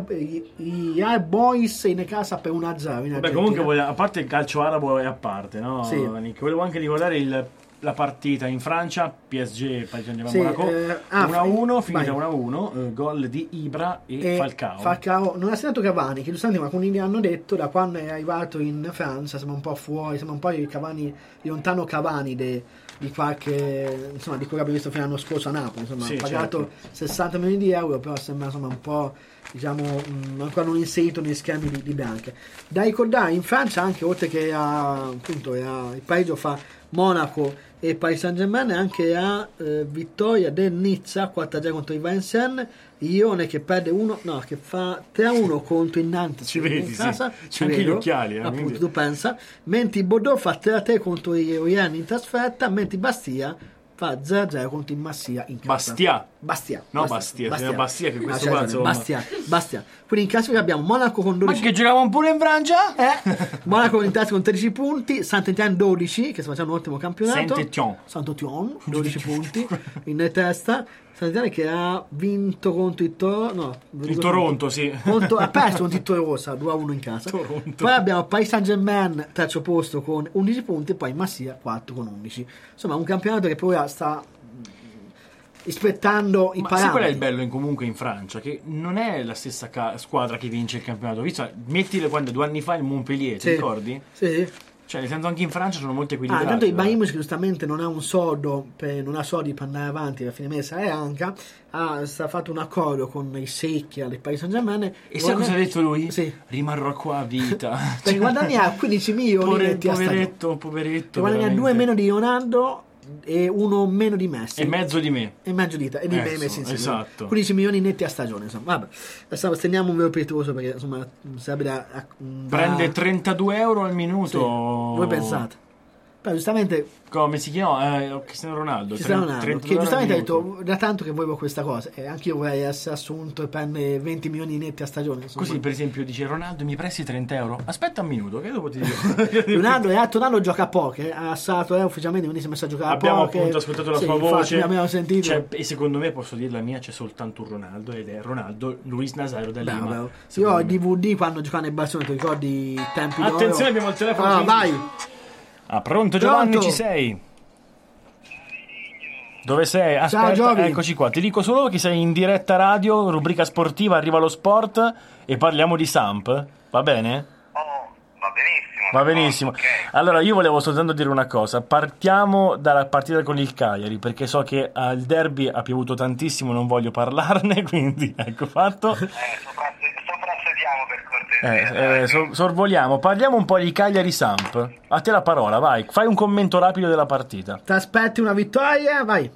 Real Boys in casa per uno a zero. in Beh, Argentina. comunque, voglio- a parte il calcio arabo è a parte, no? Sì. Nick? Volevo anche ricordare il- la partita in Francia, P S G Paris Saint-Germain Sì, Monaco, eh, ah, uno a uno, vai. finita uno a uno, eh, gol di Ibra e, E Falcao. Falcao non ha segnato Cavani, che giustamente, ma alcuni hanno detto da quando è arrivato in Francia sembra un po' fuori, sembra un po' il Cavani, il lontano Cavani de- di qualche, insomma, di quello che abbiamo visto fino all'anno scorso a Napoli, insomma, Sì, ha pagato certo. sessanta milioni di euro, però sembra insomma un po', diciamo, mh, ancora non inserito negli schemi di, di Bianca. Da ricordare in Francia anche, oltre che a, appunto, a, il pareggio fa Monaco e Paris Saint-Germain, anche a eh, vittoria del Nizza quattro a zero contro il Valenciennes, Lione che perde uno, no, che fa tre a uno contro il Nantes Ci vedi, in sì. casa, C'è ci anche gli vedo, occhiali, eh, appunto, quindi- tu pensa, mentre il Bordeaux fa tre a tre contro il Rouen in trasferta, mentre il Bastia fa zero a zero contro il Massia in casa. Bastia. Bastia. No, Bastia, signor Bastia, che questo Ah, qua, c'è insomma. Bastia, Bastia. Quindi in classifica abbiamo Monaco con Ma dodici che giocavamo pure in Francia? eh, Monaco in terza con tredici punti, Saint-Étienne dodici, che sta facendo un ottimo campionato. Saint-Étienne. Saint-Étienne, dodici punti in testa. Saint-Étienne che ha vinto contro il Toro, no, Il Toronto, sì. contro, ha perso contro il Torosa due a uno in casa. Toronto. Poi abbiamo Paris Saint-Germain terzo posto con undici punti, e poi Massia quattro con undici. Insomma, un campionato che poi sta rispettando i Ma parametri. sai qual è il bello in, comunque in Francia? Che non è la stessa ca- squadra che vince il campionato. Visto, mettile quando due anni fa il Montpellier, Sì. ti ricordi? Sì, sì. Cioè, nel senso anche in Francia sono molto Ah, equilibrati. tanto il guarda. Bayern Munich giustamente non ha un soldo per, non ha soldi per andare avanti alla fine messa e anche ha sta fatto un accordo con i secchi al Paris Saint Germain E sai cosa ha detto lui? Sì. Rimarrò qua a vita. Per guadagnare quindici milioni Povere- netti a stagione. poveretto, poveretto. Per guadagnare due veramente. meno di Ronaldo e uno meno di Messi E mezzo di me. e mezzo di te e di me Ecco, messi insieme. esatto. quindici milioni netti a stagione, insomma. Vabbè, adesso steniamo un velo pietoso perché insomma sarebbe da, da- Prende trentadue euro al Sì. minuto. Voi pensate? Però giustamente Come si chiama? Eh, Cristiano Ronaldo. Cristiano tre- Ronaldo, trentadue che euro al giustamente ha minuto. detto da tanto che volevo questa cosa e anche io vorrei essere assunto e prendere venti milioni netti a stagione, insomma. Così, per esempio, dice Ronaldo, mi presti trenta euro? Aspetta un minuto, che dopo ti dico. Ronaldo, eh, Ronaldo gioca a poker, ha stato eh, ufficialmente, quindi si è messo a giocare Abbiamo a poker. appunto ascoltato la Sì, sua infatti, voce. abbiamo sentito. C'è- e secondo me, posso dire la mia, c'è soltanto un Ronaldo ed è Ronaldo Luis Nazario da Lima. Bravo, bravo. Io secondo ho me. il D V D quando giocavo nel Barcellona, ti ricordi i tempi d'oro? Attenzione, abbiamo il telefono. Ah, su- vai. Ah, pronto Giovanni, Pronto? ci sei? Dove sei? Aspetta, Ciao, Giovi. eccoci qua. Ti dico solo che sei in diretta radio, rubrica sportiva, arriva lo sport e parliamo di Samp. Va bene? Oh, va benissimo. Va benissimo. Ok. Allora, io volevo soltanto dire una cosa. Partiamo dalla partita con il Cagliari, perché so che al derby ha piovuto tantissimo, non voglio parlarne, quindi ecco fatto. Eh, sopra- soprassediamo per cortesia. Eh, eh, so- sorvoliamo. Parliamo un po' di Cagliari Samp. A te la parola, vai. Fai un commento rapido della partita. Ti aspetti una vittoria? Vai.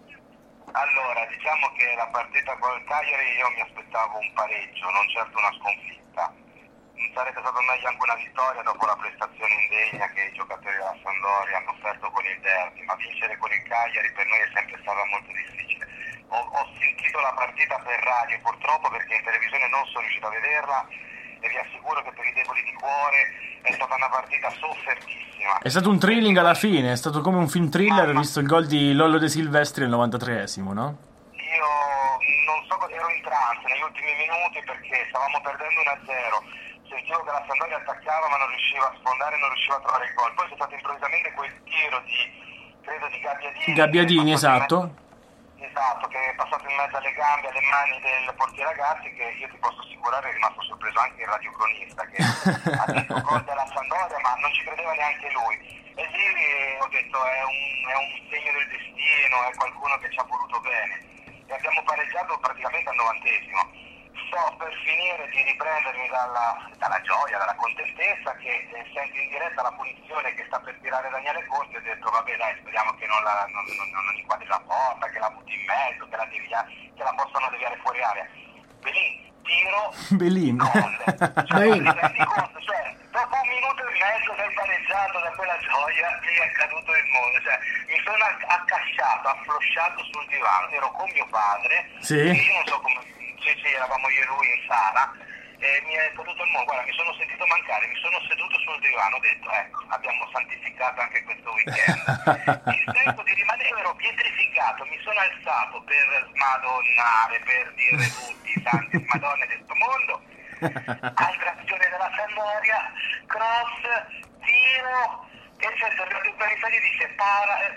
Allora, diciamo che la partita con il Cagliari io mi aspettavo un pareggio, non certo una sconfitta. Non sarebbe stato meglio anche una vittoria dopo la prestazione indegna che i giocatori della Sampdoria hanno offerto con il derby, ma vincere con il Cagliari per noi è sempre stata molto difficile. Ho, ho sentito la partita per radio purtroppo perché in televisione non sono riuscito a vederla e vi assicuro che per i deboli di cuore è stata una partita soffertissima. È stato un thrilling alla fine, è stato come un film thriller, visto il gol di Lollo De Silvestri al novantatreesimo, no? Io non so, ero in trance negli ultimi minuti perché stavamo perdendo uno a zero. Sentivo che la Sampdoria attaccava ma non riusciva a sfondare, non riusciva a trovare il gol. Poi c'è stato improvvisamente quel tiro di, credo di Gabbiadini. Gabbiadini, che è passato in esatto. mezzo- Esatto, che è passato in mezzo alle gambe, alle mani del portiere Ragazzi, che io ti posso assicurare è rimasto sorpreso anche il radiocronista che ha detto gol della Sampdoria ma non ci credeva neanche lui. E lì eh, ho detto è un, è un segno del destino, è qualcuno che ci ha voluto bene. E abbiamo pareggiato praticamente al novantesimo. Sto per finire di riprendermi dalla, dalla gioia, dalla contentezza che eh, sento in diretta la punizione che sta per tirare Daniele Conti e ho detto vabbè dai speriamo che non, la, non, non, non inquadri la porta, che la butti in mezzo, che la, devia, che la possano deviare fuori area. Belin, tiro, Belin. gol. Cioè, Belin. ti rendi conto? Cioè, dopo un minuto e mezzo del pareggiato da quella gioia lì è caduto il mondo. Cioè, mi sono acc- accasciato, afflosciato sul divano, ero con mio padre, Sì. e io non so come... Sì, sì, eravamo io e lui in sala e mi è caduto il mondo, guarda, mi sono sentito mancare, mi sono seduto sul divano, ho detto, ecco, abbiamo santificato anche questo weekend. Il tempo di rimanere ero pietrificato, mi sono alzato per smadonnare, per dire tutti i santi madonne del suo mondo. Altra azione della Sampdoria, cross, tiro, e certo il Periferi dice para, eh,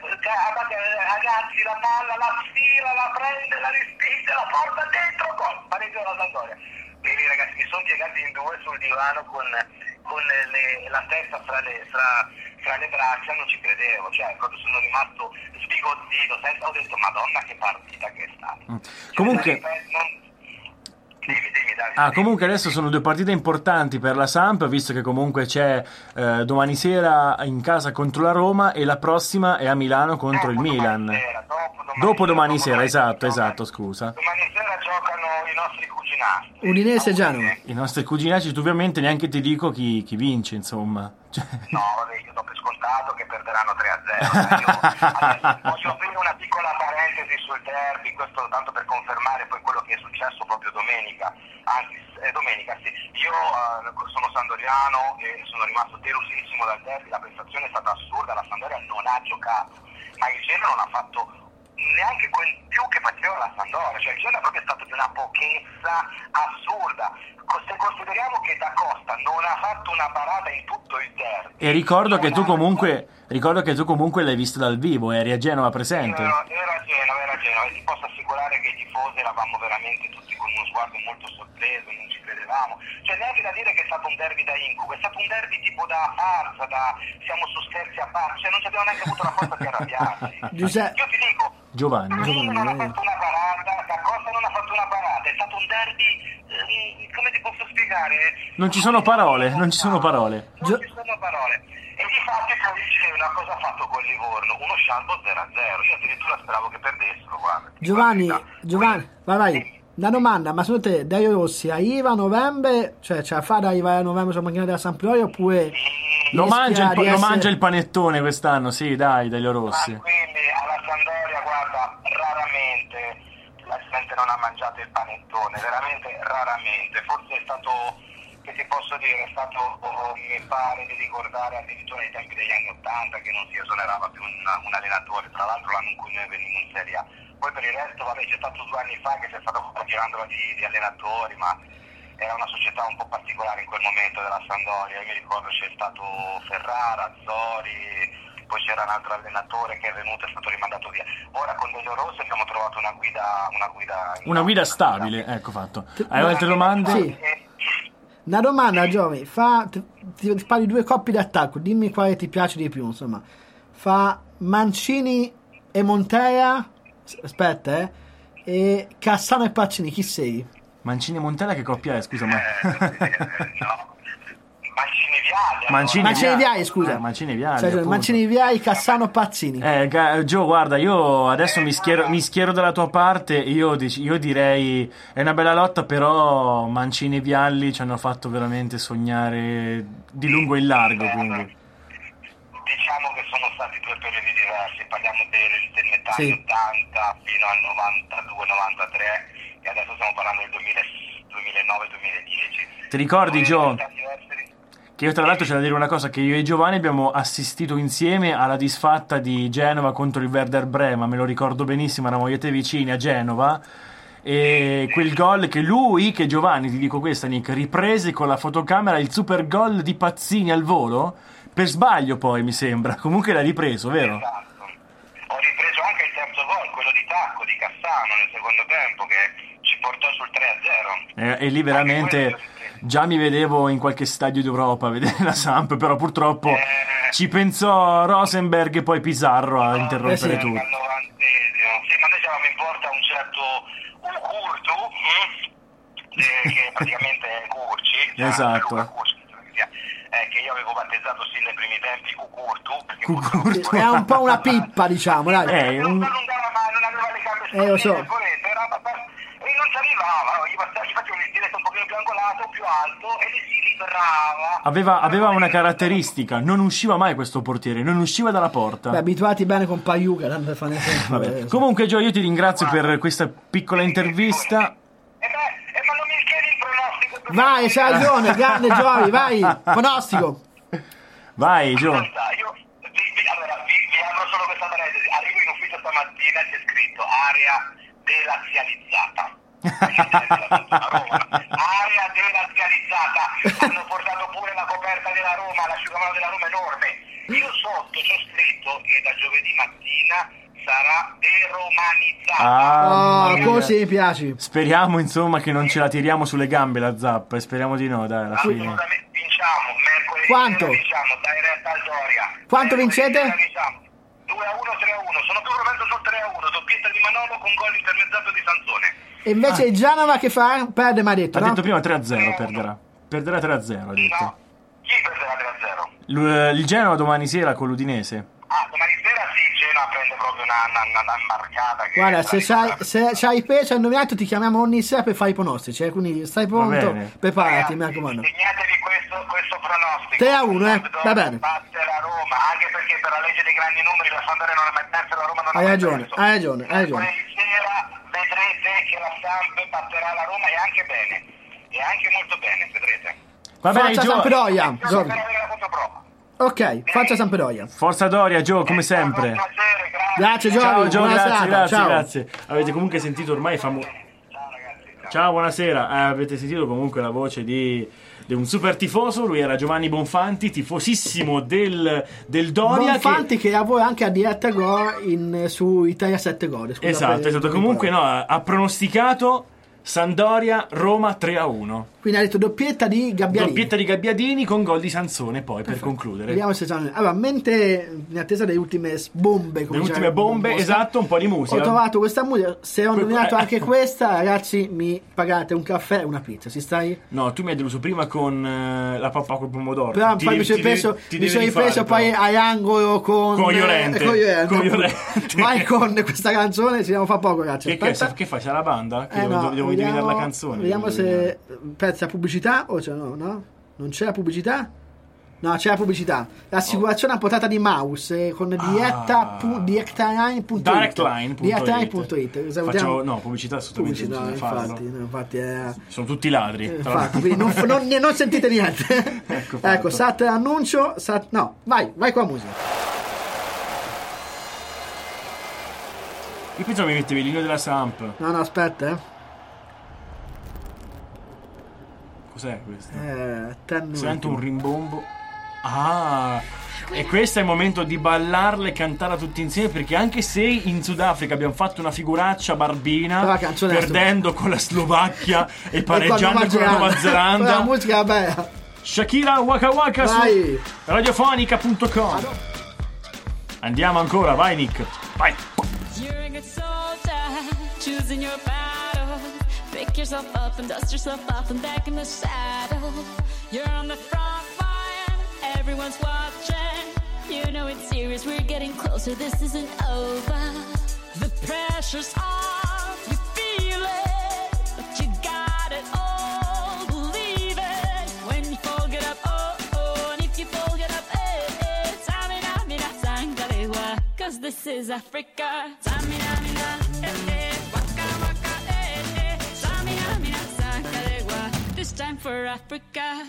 ragazzi la palla la sfila, la prende, la respinge, la porta dentro, gol, pareggio della Sampdoria. E lì ragazzi mi sono piegati in due sul divano con, con le, la testa fra le, fra, fra le braccia, non ci credevo, cioè proprio sono rimasto sbigottito, senza, ho detto madonna che partita che è stata. Cioè, Comunque... non... Dimmi, dimmi, Davide, Ah, dimmi. comunque adesso sono due partite importanti per la Samp, visto che comunque c'è eh, domani sera in casa contro la Roma e la prossima è a Milano contro il Dopo Milan. domani sera, dopo domani Dopo domani sera, sera, esatto, giocano- esatto, scusa. Domani sera giocano i nostri cuginati. Udinese e Genova. I nostri cuginacci, tu ovviamente neanche ti dico chi, chi vince, insomma. Cioè, No, vabbè, io do per scontato che perderanno tre a zero. Io adesso voglio aprire una piccola parentesi sul derby, questo tanto per confermare poi quello che è successo proprio domenica. Anzi, eh, domenica sì. Io eh, sono sandoriano e sono rimasto delusissimo dal derby, la prestazione è stata assurda, la Sampdoria non ha giocato, ma il Genoa non ha fatto neanche quel più che faceva la Sampdoria, cioè il Genoa è proprio stato di una pochezza assurda. Se consideriamo che Da Costa non ha fatto una parata in tutto il derby, E ricordo che tu comunque ricordo che tu comunque l'hai visto dal vivo, eri a Genova presente. Era, era a Genova, era a Genova, e ti posso assicurare che i tifosi eravamo veramente tutti con uno sguardo molto sorpreso, non ci credevamo. Cioè neanche da dire che è stato un derby da incubo, è stato un derby tipo da farsa, da siamo su scherzi a parte, cioè non ci abbiamo neanche avuto la forza di arrabbiarsi. Giuseppe. Io ti dico, Giovanni. Mourinho non ha Giovanni, fatto una parata, Da Costa non ha fatto una parata, è stato un derby, eh, come ti posso spiegare? Non ci sono parole, non ci sono parole. Non Gio- ci sono parole. E di fatto Parigi una cosa ha fatto con Livorno, uno scialbo zero a zero. Io addirittura speravo che perdessero, guarda. Giovanni, Guarda. Giovanni, vai vai. Una domanda, ma secondo te Dario Rossi arriva a novembre, cioè ce la fa ad arrivare a novembre sulla macchina della Sampdoria oppure Lo mangia, il, rischia di lo essere- mangia il panettone quest'anno, sì, dai, Dario Rossi. Tranquilli, alla Sampdoria, guarda, raramente la gente non ha mangiato il panettone, veramente raramente. Forse è stato, che ti posso dire, è stato, oh, mi pare di ricordare addirittura ai tempi degli anni Ottanta che non si esonerava più un, un allenatore, tra l'altro l'anno in cui noi venimmo in Serie A. Poi per il resto, vabbè, c'è stato due anni fa che c'è stato una girandola di, di allenatori, ma era una società un po' particolare in quel momento della Sampdoria. Io mi ricordo c'è stato Ferrara, Zori, poi c'era un altro allenatore che è venuto e è stato rimandato via. Ora con Delio Rossi abbiamo trovato una guida una guida, Una guida stabile, ecco fatto. Hai altre domande? Sì. Una domanda, Giovanni, fa, ti, ti, ti parli due coppie d'attacco, dimmi quale ti piace di più, insomma. Fa Mancini e Montella, aspetta, eh, e Cassano e Pacini, chi sei? Mancini e Montella che coppia è, scusa, ma... Eh, no, Mancini Vialli. Mancini, Mancini Vialli. Vialli, scusa. Eh, Mancini Vialli, Cioè, appunto. Mancini Vialli, Cassano Pazzini. Eh, ga- Gio, guarda, io adesso mi schiero, mi schiero dalla tua parte. Io, dic- io direi è una bella lotta, però Mancini e Vialli ci hanno fatto veramente sognare di lungo e in largo. Quindi. Diciamo che sono stati due periodi diversi, parliamo del, del metà Sì. anni ottanta fino al novantadue novantatré e adesso stiamo parlando del duemila duemilanove duemiladieci. Ti ricordi, Due Gio? realtà diverse. Che io tra l'altro c'è da dire una cosa, che io e Giovanni abbiamo assistito insieme alla disfatta di Genova contro il Werder Brema, me lo ricordo benissimo, eravamo io e te vicini a Genova, e quel gol che lui, che Giovanni, ti dico questa Nick, riprese con la fotocamera il super gol di Pazzini al volo, per sbaglio poi mi sembra, comunque l'ha ripreso, vero? Esatto. Ho ripreso anche il terzo gol, quello di tacco di Cassano nel secondo tempo che ci portò sul tre a zero. E, e lì veramente già mi vedevo in qualche stadio d'Europa a vedere la Samp, però purtroppo Eh. ci pensò Rosenberg e poi Pizarro a interrompere Eh sì. tutto. Al novantesimo. Sì, ma noi avevamo in porta un certo Ukurtu, hm? eh, che praticamente è Curci. Esatto. Luca Curci, eh, che io avevo battezzato sì nei primi tempi Cucurtu. perché Cucurtu. purtroppo- È un po' una pippa, diciamo, dai. Eh, non un- si allungava mai, non aveva le gambe Eh, lo so. volete, era abbastanza- e non ci arrivava, gli bastava- gli facevo il diretto un pochino più angolato, più alto e lì si liberava. Aveva, aveva una caratteristica, non usciva mai questo portiere, non usciva dalla porta. Beh, abituati bene con Paiuca, tanto per fare esempio. Vabbè. eh, Comunque Gio, io ti ringrazio per questa piccola intervista. E beh, e ma non mi chiedi il pronostico. per- Vai, c'hai ragione, grande Giovanni, vai, pronostico. Vai Gio. Ascolta, io vi, vi, allora, vi, vi apro solo questa parentesi. Arrivo in ufficio stamattina e c'è scritto area delazializzata. Area delazializzata. Hanno portato pure la coperta della Roma, l'asciugamano della Roma enorme. Io sotto c'è scritto che da giovedì mattina sarà deromanizzata. Ah, Oh, mamma così mia. mi piaci. Speriamo insomma che non ce la tiriamo sulle gambe la zappa, speriamo di no, dai, alla fine. Assolutamente vinciamo, mercoledì Quanto? sera vinciamo, dai retta al Doria. Quanto Mercoledì vincete? sera vinciamo. due a uno, tre a uno, sono più propenso sul tre a uno, doppietta di Manolo con gol intermezzato di Sansone. E invece il Genova che fa? Perde, mi ha detto, Ha no? detto prima tre a zero perderà. Perderà tre a zero, ha detto. No, chi perderà tre a zero? L- Il Genova domani sera con l'Udinese. Ah, domani sera sì, il Genoa prende proprio una, una, una, una marcata che... Guarda, se c'hai, se c'hai peso e indovinato ti chiamiamo ogni sera per fare i pronostici, eh? Quindi stai pronto, bene. preparati, mi raccomando. Segnatevi questo, questo pronostico. tre a uno, eh? Va bene. Batte la Roma, anche perché per la legge dei grandi numeri la Sampdoria non ha mai perso, la Roma non ha Hai mai ragione, perso. hai ragione, hai ragione. Mercoledì sera vedrete che la Samp batterà la Roma e anche bene, e anche molto bene, vedrete. Va bene Forza Gio. Sampdoria, Per Giorgio. avere la controprova. Ok, faccia Sampdoria. Forza Doria Gio, come È stato un sempre. piacere, grazie. Grazie Giorgio, Ciao Gio, buona grazie, serata, grazie, ciao. grazie. Avete comunque sentito ormai famoso. Ciao ragazzi. Ciao. Ciao, buonasera. Eh, avete sentito comunque la voce di, di un super tifoso. Lui era Giovanni Bonfanti, tifosissimo del, del Doria. Bonfanti che... che lavora anche a diretta Go in, su Italia sette Gol. Scusa Esatto, per- esatto. per Comunque ricordo. no, ha pronosticato Sampdoria Roma tre a uno. Quindi ha detto doppietta di Gabbiadini. Doppietta di Gabbiadini con gol di Sansone poi per concludere. Vediamo se c'hanno- Allora, mentre in attesa delle ultime bombe, come Le ultime diceva bombe, Mosca, esatto, un po' di musica. ho trovato questa musica. Se ho Que- indovinato eh. anche questa, ragazzi, mi pagate un caffè e una pizza. Si stai? No, tu mi hai deluso prima con eh, la pappa col pomodoro. Però Ti poi devi- mi sono ti devi- ripreso, ti mi devi sono ripreso rifare, poi però. all'angolo con Con Iolente. eh, con Iolente. Con Iolente. Vai con questa canzone, ci vediamo fra poco, ragazzi. Che, che, Aspetta. che fai? C'è la banda? Che Eh, devo, no, devo vediamo- indovinare la canzone. Vediamo devo se indovinare. pezza pubblicità o c'è no, no? Non c'è la pubblicità? No, c'è la pubblicità. L'assicurazione a portata di mouse eh, con diretta pu- directline punto it. Directline punto it. directline punto it. Faccio, no, pubblicità assolutamente Pubblicità, non bisogna farlo. infatti, no, infatti è Sono tutti ladri. Eh, tra infatti, l'altro. quindi non, non- non sentite niente. Ecco fatto. Ecco, sat annuncio, sat, no, vai, vai con la musica. Io pensavo mi mettevi l'inno della Samp. No, no, aspetta, eh. Cos'è questo? Eh, ten Sento un rimbombo. Ah, e questo è il momento di ballarla e cantarla tutti insieme, perché anche se in Sudafrica abbiamo fatto una figuraccia Però barbina la canzone è perdendo con la Slovacchia e E pareggiando con la Nuova Però la Zelanda, musica vabbè. Shakira Waka Waka Vai. su radiofonica punto com. Andiamo ancora, vai Nick, vai. You're a good soldier, choosing your battle. Pick yourself up and dust yourself off and back in the saddle. You're on the front line, everyone's watching. You know it's serious, we're getting closer, this isn't over. The pressure's on, you feel it, but you got it all, believe it. When you fall, get up, oh, oh, and if you fall, get up, eh, eh. Tamina, mina, sangalewa, cause this is Africa. Tamina, mina, eh, eh, waka, waka, eh, eh. Tamina, mina, sangalewa, this time for Africa.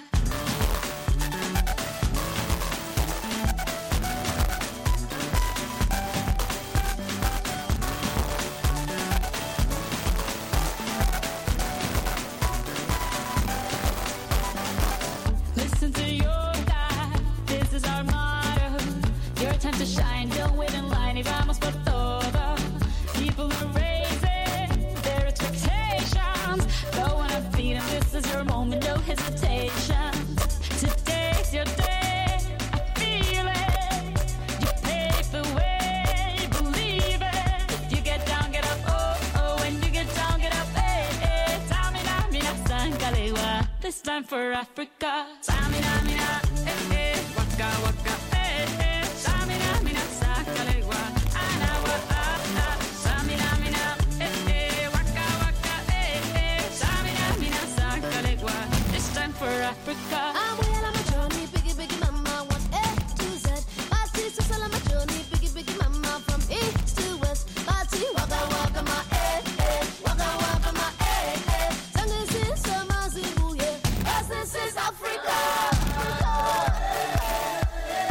Listen to your God, this is our motto. Your time to shine, don't wait in line y vamos por todo. People are raising their expectations. Go on and feed them, this is your moment, no hesitation. Today's your day, I feel it. You pave the way, believe it. If you get down, get up, oh, oh. When you get down, get up, eh, eh. Tamina, mina, sangalewa. This time for Africa. Tamina, mina, eh, eh. Waka, waka, eh, eh. Tamina, mina, sangalewa. Anawa, ah, ah. Tamina, mina, eh, eh. Waka, waka, eh, eh. Tamina, mina, sangalewa. This time for Africa. I'm way on my journey, biggie, biggie, mama, one A to Z. My sister's all on my journey, biggie, biggie, mama, from east to west. My tea, waka, waka, my eh, eh, waka, waka, my eh, eh. Tango is summer, Zimbabwe, 'cause this is Africa.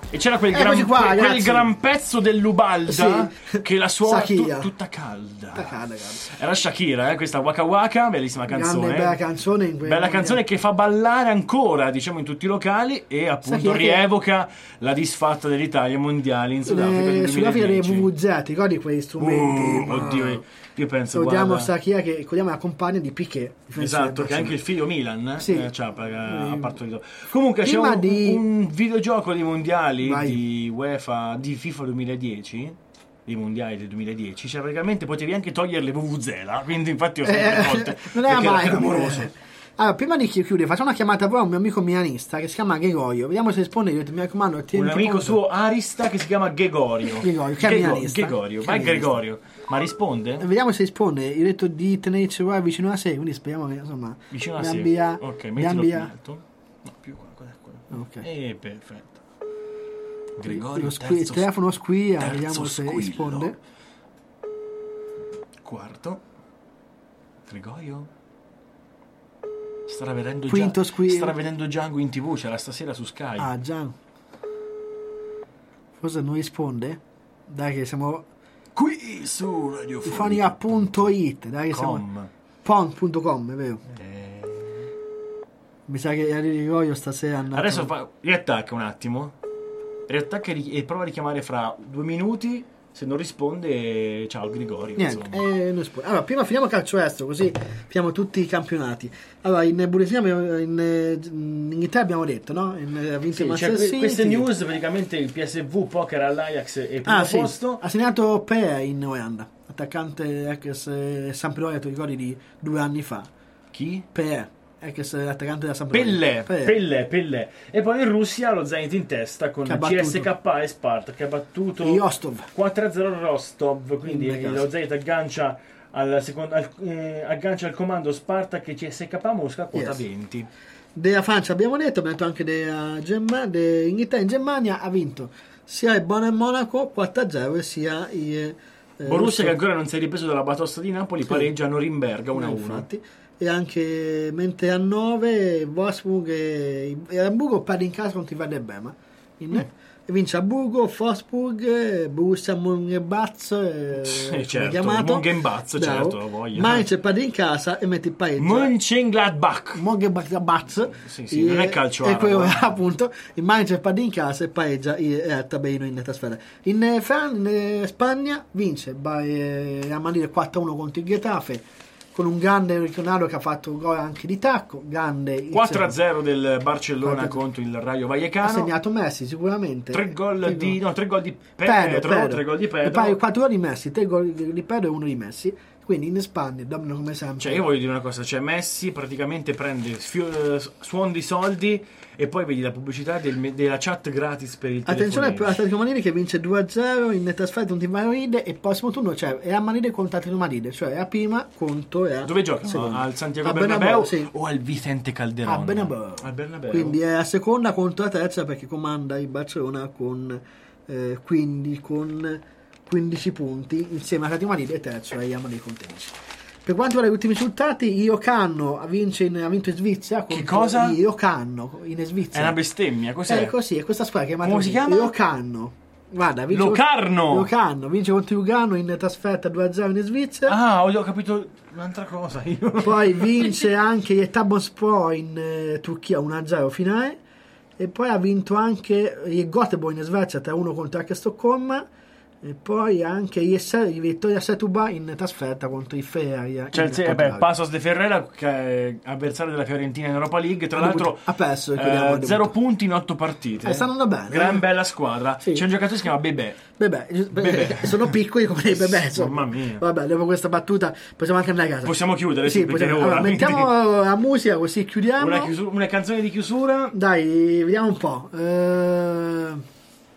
E c'era quel, Eccoci gran, qua, quel, quel ragazzi. gran pezzo dell'Ubalda Sì. che la suona Shakira. tu- tutta calda. Tutta calda, calda. Era Shakira, eh, questa Waka Waka, bellissima canzone. Grande, bella canzone in quel Bella momento. canzone che fa ballare ancora, diciamo, in tutti i locali e appunto Shakira che- rievoca la disfatta dell'Italia ai mondiali in Sudafrica del Le, Sudafrica dei duemiladieci. V V Z, ricordi quei strumenti? Uh, Ma- oddio, io penso, Ricordiamo guarda, Shakira che ricordiamo la compagna di Piquet. esatto, che anche il figlio Milan Sì. eh, c'ha, eh, ha partorito. Comunque c'è Prima un, di- un videogioco dei mondiali Vai. di UEFA di FIFA duemiladieci, dei mondiali del duemiladieci, cioè praticamente potevi anche togliere le vuvuzela, quindi infatti ho sempre Eh, volte non era perché mai clamoroso. Allora, prima di chi- chiudere, facciamo una chiamata poi a un mio amico milanista che si chiama Gregorio. Vediamo se risponde. Io ti mi raccomando, Un tieniti amico conto. suo arista che si chiama Gregorio. Gregorio, che è Grego- milanista. Gregorio, Che vai è milanista. Gregorio. Ma risponde? Vediamo se risponde. Io ho detto di tenerci cellulare vicino a sé, quindi speriamo che insomma. Vicino a mi sé. abbia- Ok, mi mettilo più abbia- alto. No, più qua, qua, qua. Ok. Eh, perfetto. Gregorio, Lo squi- il terzo, telefono squilla, terzo vediamo se squillo. risponde. Quarto. Gregorio? Starà vedendo Quinto già, squillo. starà vedendo Django in tv, c'era stasera su Sky. Ah, già. Forse non risponde? Dai che siamo Qui su Radio fonia punto it, dai che siamo Com. pon punto com, è vero. Eh, Mi sa che Gregorio stasera è andato. Adesso fa, riattacca un attimo. Riattacca e ri- e prova a richiamare fra due minuti. Se non risponde, ciao Gregorio. Niente, insomma. eh, non risponde. Allora, prima finiamo calcio estero, così finiamo tutti i campionati. Allora, in Bundesliga, in, in Inghilterra abbiamo detto, no? In, ha vinto Sì, il cioè, Manchester que- City. queste news praticamente il P S V poker all'Ajax e primo Ah, sì. posto. Ha segnato Pea in Olanda, attaccante ex eh, Sampdoria, ti ricordi di due anni fa. Chi? Pea, ex attaccante della Sampdoria. Pelle, Pea. Pelle, Pelle. E poi in Russia lo Zenit in testa con Che ha C S K A e Sparta che ha battuto E Rostov. quattro a zero Rostov, quindi In casa. lo Zenit aggancia al, secondo, al, eh, aggancia al comando Sparta che C S K A Mosca quota Yes. venti. Della Francia abbiamo detto, abbiamo detto anche della Germania, dell'Inghilterra. In Germania ha vinto sia il Bonn Monaco quattro a zero e sia il eh, Borussia Rosso- che ancora non si è ripreso dalla batosta di Napoli, Sì. pareggia a Norimberga uno a uno. Infatti. E anche mentre a nove Wolfsburg e, e Hamburgo perde in casa contro i Werder Bremen. In- Mm. E vince Hamburgo, Wolfsburg, Borussia Mönchengladbach, eh, Sì, come è certo, chiamato. Mönchengladbach, Bravo. certo, lo voglio. Mainz perde in casa e mette il pareggio. Mönchengladbach. Mönchengladbach. Sì, sì, non è calcio E quello arabo. appunto il Mainz perde in casa e pareggia il Hertha Berlino in trasferta. In, eh, Fran- in eh, Spagna vince by, eh, a Madrid quattro a uno contro il Getafe con un grande Ronaldo che ha fatto un gol anche di tacco, grande quattro a zero del Barcellona quattro a zero. contro il Rayo ha Vallecano. segnato Messi sicuramente. Tre gol Tre di gol. no, tre gol di Pedro, Pedro, Pedro. tre gol di E poi Pedro. quattro gol di Messi, tre gol di Pedro e uno di Messi. Quindi in Spagna dominano come sempre. Cioè, io voglio dire una cosa, cioè Messi praticamente prende sfio- suon di soldi e poi vedi la pubblicità del me- della chat gratis per il Attenzione telefonino. per Atletico Madrid che vince due a zero in trasferta contro il Madrid e il prossimo turno cioè è a Madrid contro Atletico Madrid, cioè è a prima contro è a Dove giocano? seconda. Al Santiago A Bernabéu, sì. o al Vicente Calderón? A Bernabéu. Al Bernabéu. Quindi è a seconda contro la terza perché comanda il Barcellona con eh, quindi con quindici punti insieme a Atletico Madrid e terzo è Real Madrid con tredici. Per quanto riguarda gli ultimi risultati, Iocanno ha, vince in, ha vinto in Svizzera. Che contro cosa? Iocanno in È Svizzera. una bestemmia, cos'è? Eh, così, è questa squadra chiamata Come si chiama? Iocanno. Guarda, vince Locarno! Locarno, vince contro Lugano in trasferta due a zero in Svizzera. Ah, ho ho capito un'altra cosa io. Poi vince anche il Trabzonspor in eh, Turchia uno a zero finale. E poi ha vinto anche il Göteborg in Svezia tre a uno contro anche Stoccolma. E poi anche il, Se- il Vittoria Setubal in trasferta contro il Feria. Cioè, in sì, Portogallo. beh, Passos de Ferrera, che è avversario della Fiorentina in Europa League, tra l'altro ha perso, eh, ricordiamo, zero debutto. punti in otto partite. Eh, stanno andando bene, Gran eh. bella squadra. Sì. C'è un giocatore che si chiama Bebè. Bebè, Bebè. sono piccoli come i bebè. insomma. Mamma mia. Vabbè, dopo questa battuta possiamo anche andare a casa. Possiamo chiudere, sì, Sì, perché possiamo- è ora, allora, quindi- mettiamo la musica così chiudiamo. Una, chiusura- una canzone di chiusura. Dai, vediamo un po'. Eh...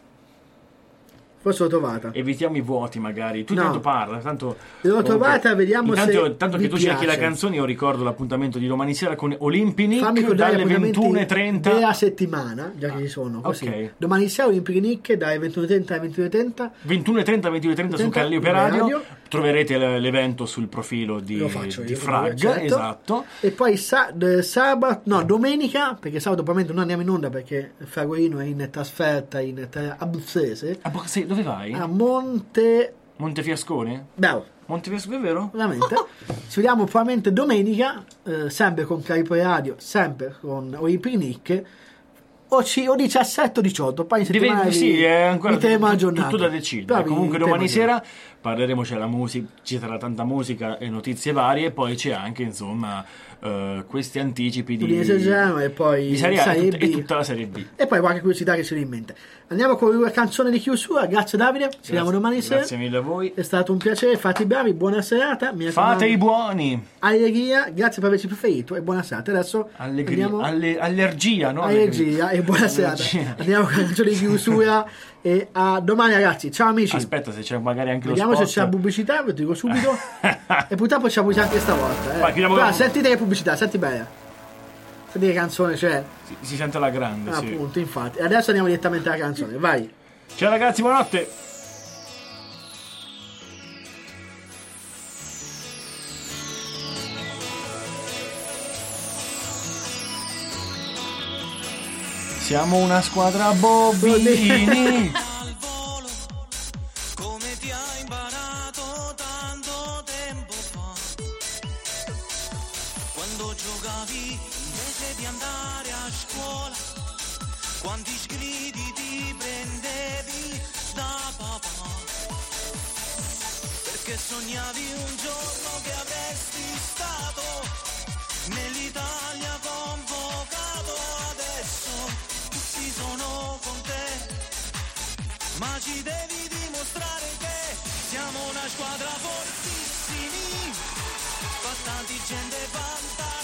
Forse l'ho trovata. Evitiamo i vuoti magari. Tu No. tanto parla, tanto L'ho comunque, trovata, vediamo intanto, se tanto vi che tu cerchi la piace. canzone, io ricordo l'appuntamento di domani sera con Olympic Fammi Nick ricordare dalle gli appuntamenti ventuno e trenta. della settimana, già che ci sono. Così. ok. Domani sera Olympic Nick dalle ventuno e trenta alle ventuno e trenta. ventuno e trenta, ventuno e trenta su trenta Calliope Radio. Radio. troverete l- l'evento sul profilo di, Lo faccio di io, Frag, certo. esatto. E poi sa- eh, sabato, no, domenica, perché sabato probabilmente non andiamo in onda perché Fragorino è in trasferta in terra abruzzese, Ah, boh, sì, dove vai? a Monte... Montefiascone? Bravo, Montefiascone, è vero? veramente. Ci vediamo probabilmente domenica, eh, sempre con Caripo Radio, sempre con o i Picnic, o, ci, o diciassette o diciotto, poi in settimana Deve- sì, è ancora vi terremo tutto, aggiornati. tutto da decidere. Però vi Comunque terremo domani aggiornati. sera parleremo, c'è la musica, ci sarà tanta musica e notizie varie, e poi c'è anche insomma eh, questi anticipi di, Udinese Genoa e poi di Serie A Serie e, tut- B. e tutta la Serie B. E poi qualche curiosità che ci viene in mente. Andiamo con la canzone di chiusura. Grazie Davide, ci vediamo domani sera. Grazie mille a voi. È stato un piacere, fate i bravi, buona serata. Mi Fate i raccomando, buoni. allegria, grazie per averci preferito e buona serata. Adesso Allegria, andiamo alle- allergia, no? allegria e buona serata. Allergia. Andiamo con la canzone di chiusura e a domani ragazzi. Ciao amici. Aspetta, se c'è magari anche Vediamo lo se spot. c'è pubblicità, ve lo dico subito. E purtroppo c'è pubblicità anche stavolta. Eh. Vai, chiudiamo Però con- sentite che pubblicità, senti bene. Senti che canzone c'è. Si, si sente la grande, Ah, sì. appunto, infatti. E adesso andiamo direttamente alla canzone, vai. Ciao ragazzi, buonanotte. Siamo una squadra bovini. Come ti ha imparato tanto tempo fa, quando giocavi invece di andare a scuola, quanti sgridi ti prendevi da papà, perché sognavi un giorno che avresti stato nell'Italia convocato. Adesso tutti sono con te, ma ci devi dimostrare che siamo una squadra fortissimi, fatta di gente fantastica.